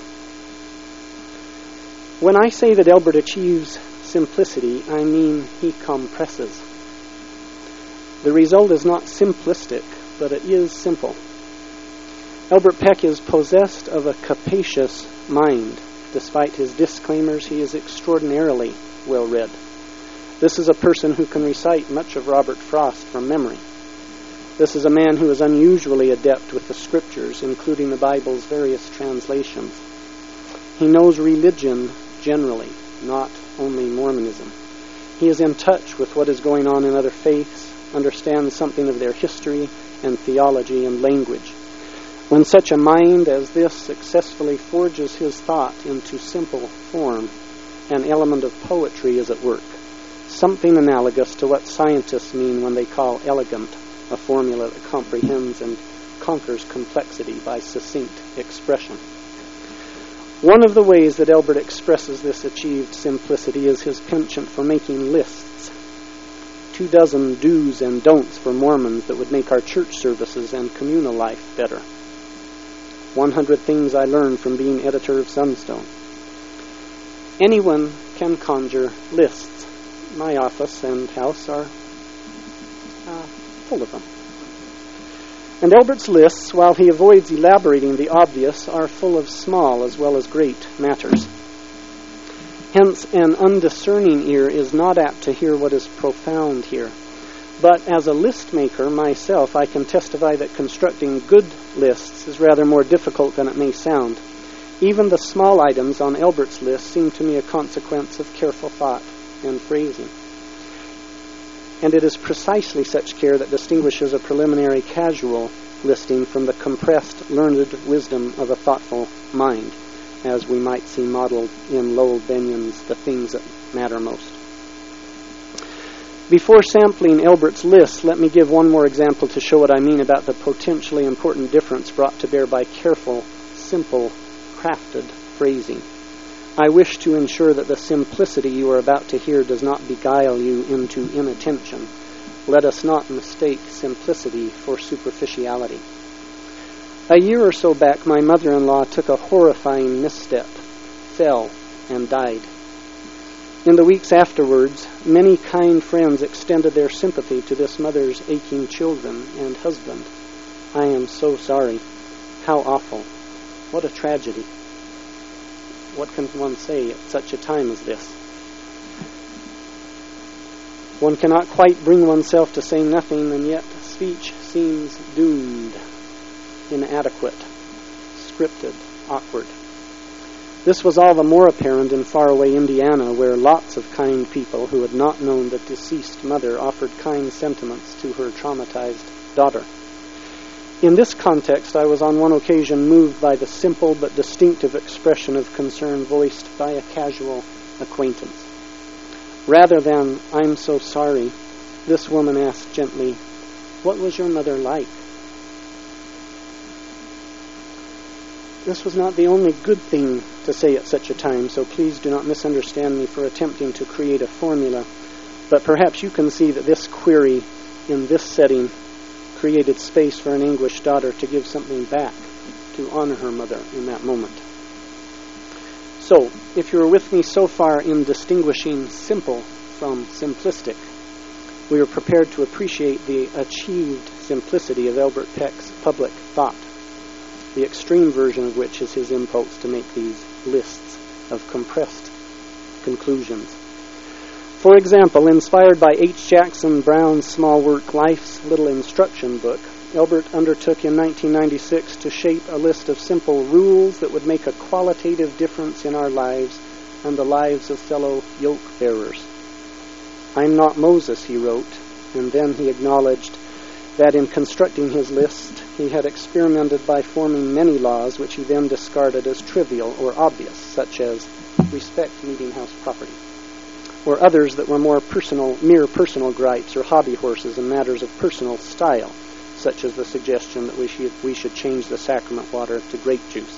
When I say that Elbert achieves simplicity, I mean he compresses. The result is not simplistic, but it is simple. Elbert Peck is possessed of a capacious mind. Despite his disclaimers, he is extraordinarily well-read. This is a person who can recite much of Robert Frost from memory. This is a man who is unusually adept with the scriptures, including the Bible's various translations. He knows religion generally, not only Mormonism. He is in touch with what is going on in other faiths, understands something of their history and theology and language. When such a mind as this successfully forges his thought into simple form, an element of poetry is at work, something analogous to what scientists mean when they call elegant a formula that comprehends and conquers complexity by succinct expression. One of the ways that Elbert expresses this achieved simplicity is his penchant for making lists. Two dozen do's and don'ts for Mormons that would make our church services and communal life better. One hundred things I learned from being editor of Sunstone. Anyone can conjure lists. My office and house are uh, full of them. And Elbert's lists, while he avoids elaborating the obvious, are full of small as well as great matters. Hence, an undiscerning ear is not apt to hear what is profound here. But as a list maker myself, I can testify that constructing good lists is rather more difficult than it may sound. Even the small items on Elbert's list seem to me a consequence of careful thought and phrasing. And it is precisely such care that distinguishes a preliminary casual listing from the compressed, learned wisdom of a thoughtful mind, as we might see modeled in Lowell Benion's The Things That Matter Most. Before sampling Elbert's list, let me give one more example to show what I mean about the potentially important difference brought to bear by careful, simple, crafted phrasing. I wish to ensure that the simplicity you are about to hear does not beguile you into inattention. Let us not mistake simplicity for superficiality. A year or so back, my mother-in-law took a horrifying misstep, fell, and died. In the weeks afterwards, many kind friends extended their sympathy to this mother's aching children and husband. I am so sorry. How awful. What a tragedy. What can one say at such a time as this? One cannot quite bring oneself to say nothing, and yet speech seems doomed, inadequate, scripted, awkward. This was all the more apparent in faraway Indiana, where lots of kind people who had not known the deceased mother offered kind sentiments to her traumatized daughter. In this context, I was on one occasion moved by the simple but distinctive expression of concern voiced by a casual acquaintance. Rather than, "I'm so sorry," this woman asked gently, "What was your mother like?" This was not the only good thing to say at such a time, so please do not misunderstand me for attempting to create a formula, but perhaps you can see that this query in this setting created space for an anguished daughter to give something back, to honor her mother in that moment. So, if you are with me so far in distinguishing simple from simplistic, we are prepared to appreciate the achieved simplicity of Elbert Peck's public thought, the extreme version of which is his impulse to make these lists of compressed conclusions. For example, inspired by H. Jackson Brown's small work Life's Little Instruction Book, Elbert undertook in nineteen ninety-six to shape a list of simple rules that would make a qualitative difference in our lives and the lives of fellow yoke-bearers. "I'm not Moses," he wrote, and then he acknowledged that in constructing his list, he had experimented by forming many laws which he then discarded as trivial or obvious, such as respect meeting house property, or others that were more personal, mere personal gripes or hobby horses in matters of personal style, such as the suggestion that we should, we should change the sacrament water to grape juice.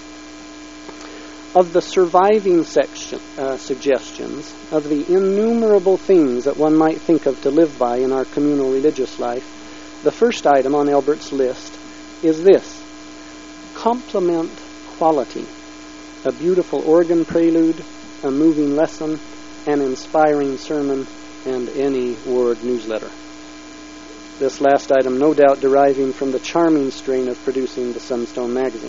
Of the surviving section, uh, suggestions, of the innumerable things that one might think of to live by in our communal religious life, the first item on Elbert's list is this: complement quality, a beautiful organ prelude, a moving lesson, an inspiring sermon, and any ward newsletter. This last item no doubt deriving from the charming strain of producing the Sunstone magazine.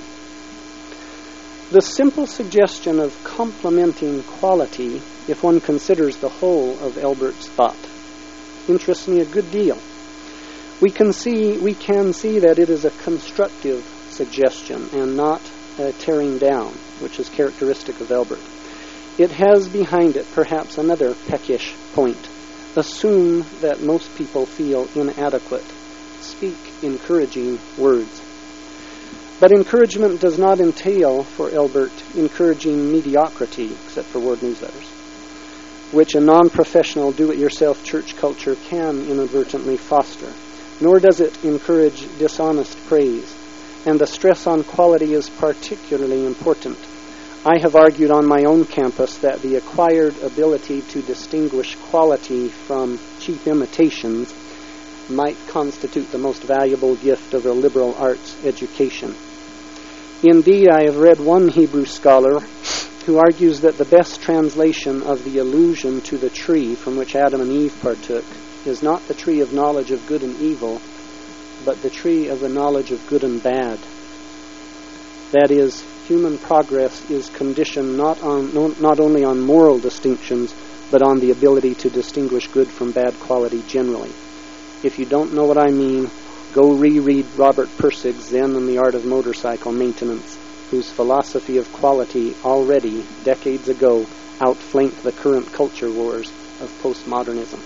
The simple suggestion of complementing quality, if one considers the whole of Elbert's thought, interests me a good deal. We can see, we can see that it is a constructive suggestion and not a tearing down, which is characteristic of Elbert. It has behind it perhaps another peckish point. Assume that most people feel inadequate. Speak encouraging words. But encouragement does not entail, for Elbert, encouraging mediocrity, except for ward newsletters, which a non-professional do-it-yourself church culture can inadvertently foster. nor does it encourage dishonest praise, and the stress on quality is particularly important. I have argued on my own campus that the acquired ability to distinguish quality from cheap imitations might constitute the most valuable gift of a liberal arts education. Indeed, I have read one Hebrew scholar who argues that the best translation of the allusion to the tree from which Adam and Eve partook is not the tree of knowledge of good and evil, but the tree of the knowledge of good and bad. That is, human progress is conditioned not on not only on moral distinctions, but on the ability to distinguish good from bad quality generally. If you don't know what I mean, go reread Robert Pirsig's Zen and the Art of Motorcycle Maintenance, whose philosophy of quality already, decades ago, outflanked the current culture wars of postmodernism.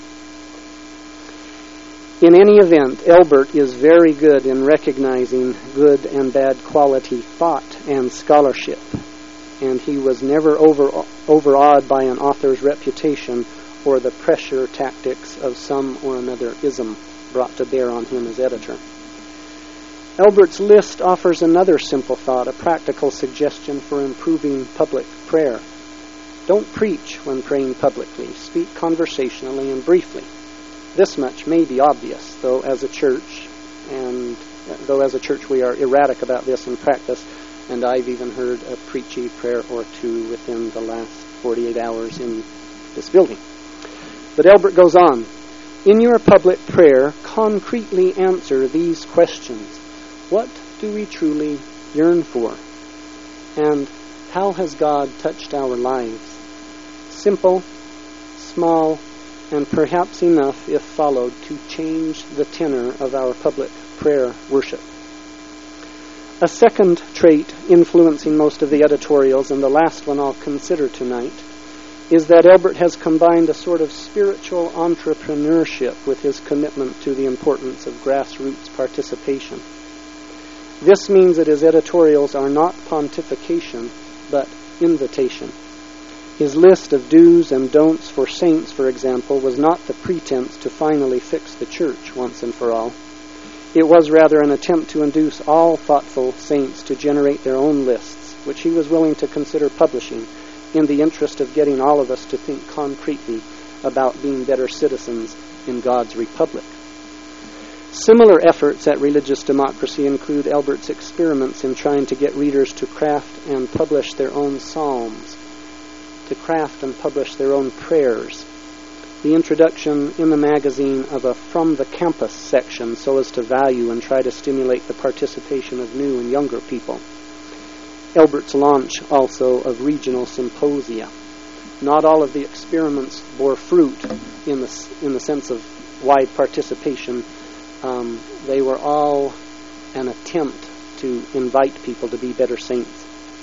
In any event, Elbert is very good in recognizing good and bad quality thought and scholarship, and he was never over, overawed by an author's reputation or the pressure tactics of some or another ism brought to bear on him as editor. Elbert's list offers another simple thought, a practical suggestion for improving public prayer. Don't preach when praying publicly. Speak conversationally and briefly. This much may be obvious, though as a church, and though as a church we are erratic about this in practice, and I've even heard a preachy prayer or two within the last forty-eight hours in this building. But Elbert goes on, in your public prayer, concretely answer these questions. What do we truly yearn for? And how has God touched our lives? Simple, small, and perhaps enough, if followed, to change the tenor of our public prayer worship. A second trait influencing most of the editorials, and the last one I'll consider tonight, is that Elbert has combined a sort of spiritual entrepreneurship with his commitment to the importance of grassroots participation. This means that his editorials are not pontification, but invitation. His list of do's and don'ts for saints, for example, was not the pretense to finally fix the church once and for all. It was rather an attempt to induce all thoughtful saints to generate their own lists, which he was willing to consider publishing, in the interest of getting all of us to think concretely about being better citizens in God's republic. Similar efforts at religious democracy include Elbert's experiments in trying to get readers to craft and publish their own psalms, to craft and publish their own prayers, the introduction in the magazine of a From the Campus section so as to value and try to stimulate the participation of new and younger people. Elbert's launch also of regional symposia. Not all of the experiments bore fruit in the, in the sense of wide participation. Um, they were all an attempt to invite people to be better saints.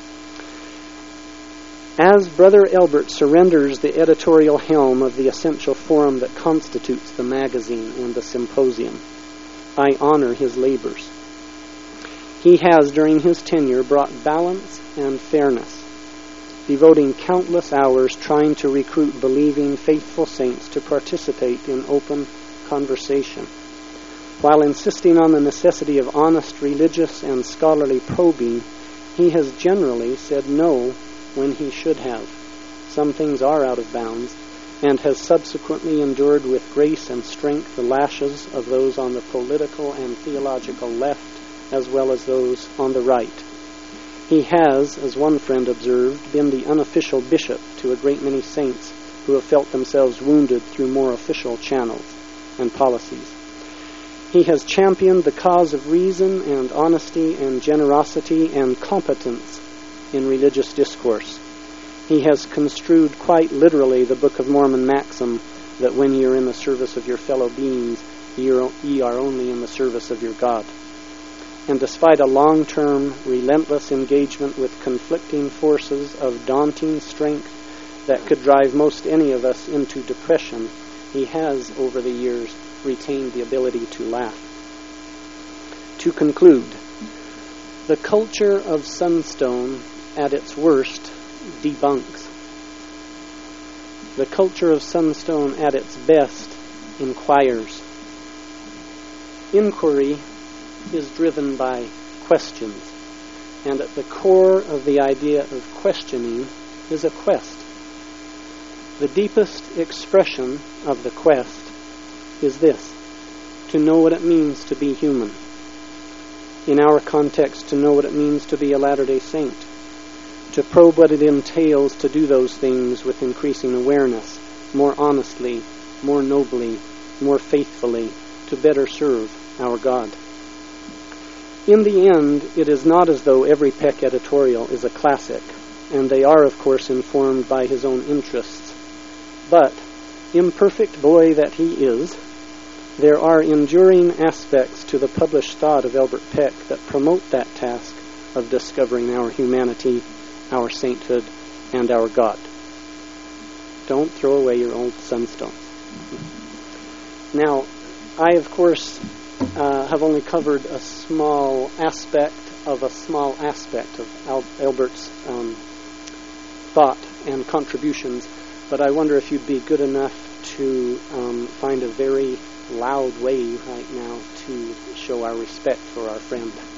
As Brother Elbert surrenders the editorial helm of the essential forum that constitutes the magazine and the symposium, I honor his labors. He has, during his tenure, brought balance and fairness, devoting countless hours trying to recruit believing, faithful saints to participate in open conversation, while insisting on the necessity of honest religious and scholarly probing. He has generally said no when he should have. Some things are out of bounds, and has subsequently endured with grace and strength the lashes of those on the political and theological left, as well as those on the right. He has, as one friend observed, been the unofficial bishop to a great many saints who have felt themselves wounded through more official channels and policies. He has championed the cause of reason and honesty and generosity and competence in religious discourse. He has construed quite literally the Book of Mormon maxim that when ye are in the service of your fellow beings, ye are only in the service of your God. And despite a long-term, relentless engagement with conflicting forces of daunting strength that could drive most any of us into depression, he has, over the years, retained the ability to laugh. To conclude, the culture of Sunstone, at its worst, debunks. The culture of Sunstone, at its best, inquires. Inquiry is driven by questions, and at the core of the idea of questioning is a quest. The deepest expression of the quest is this: to know what it means to be human. In our context, to know what it means to be a Latter-day Saint. To probe what it entails to do those things with increasing awareness, more honestly, more nobly, more faithfully, to better serve our God. In the end, it is not as though every Peck editorial is a classic, and they are, of course, informed by his own interests. But, imperfect boy that he is, there are enduring aspects to the published thought of Elbert Peck that promote that task of discovering our humanity, our sainthood, and our God. Don't throw away your old sunstones. Now, I, of course, uh, have only covered a small aspect of a small aspect of Al- Albert's um, thought and contributions, but I wonder if you'd be good enough to um, find a very loud way right now to show our respect for our friend.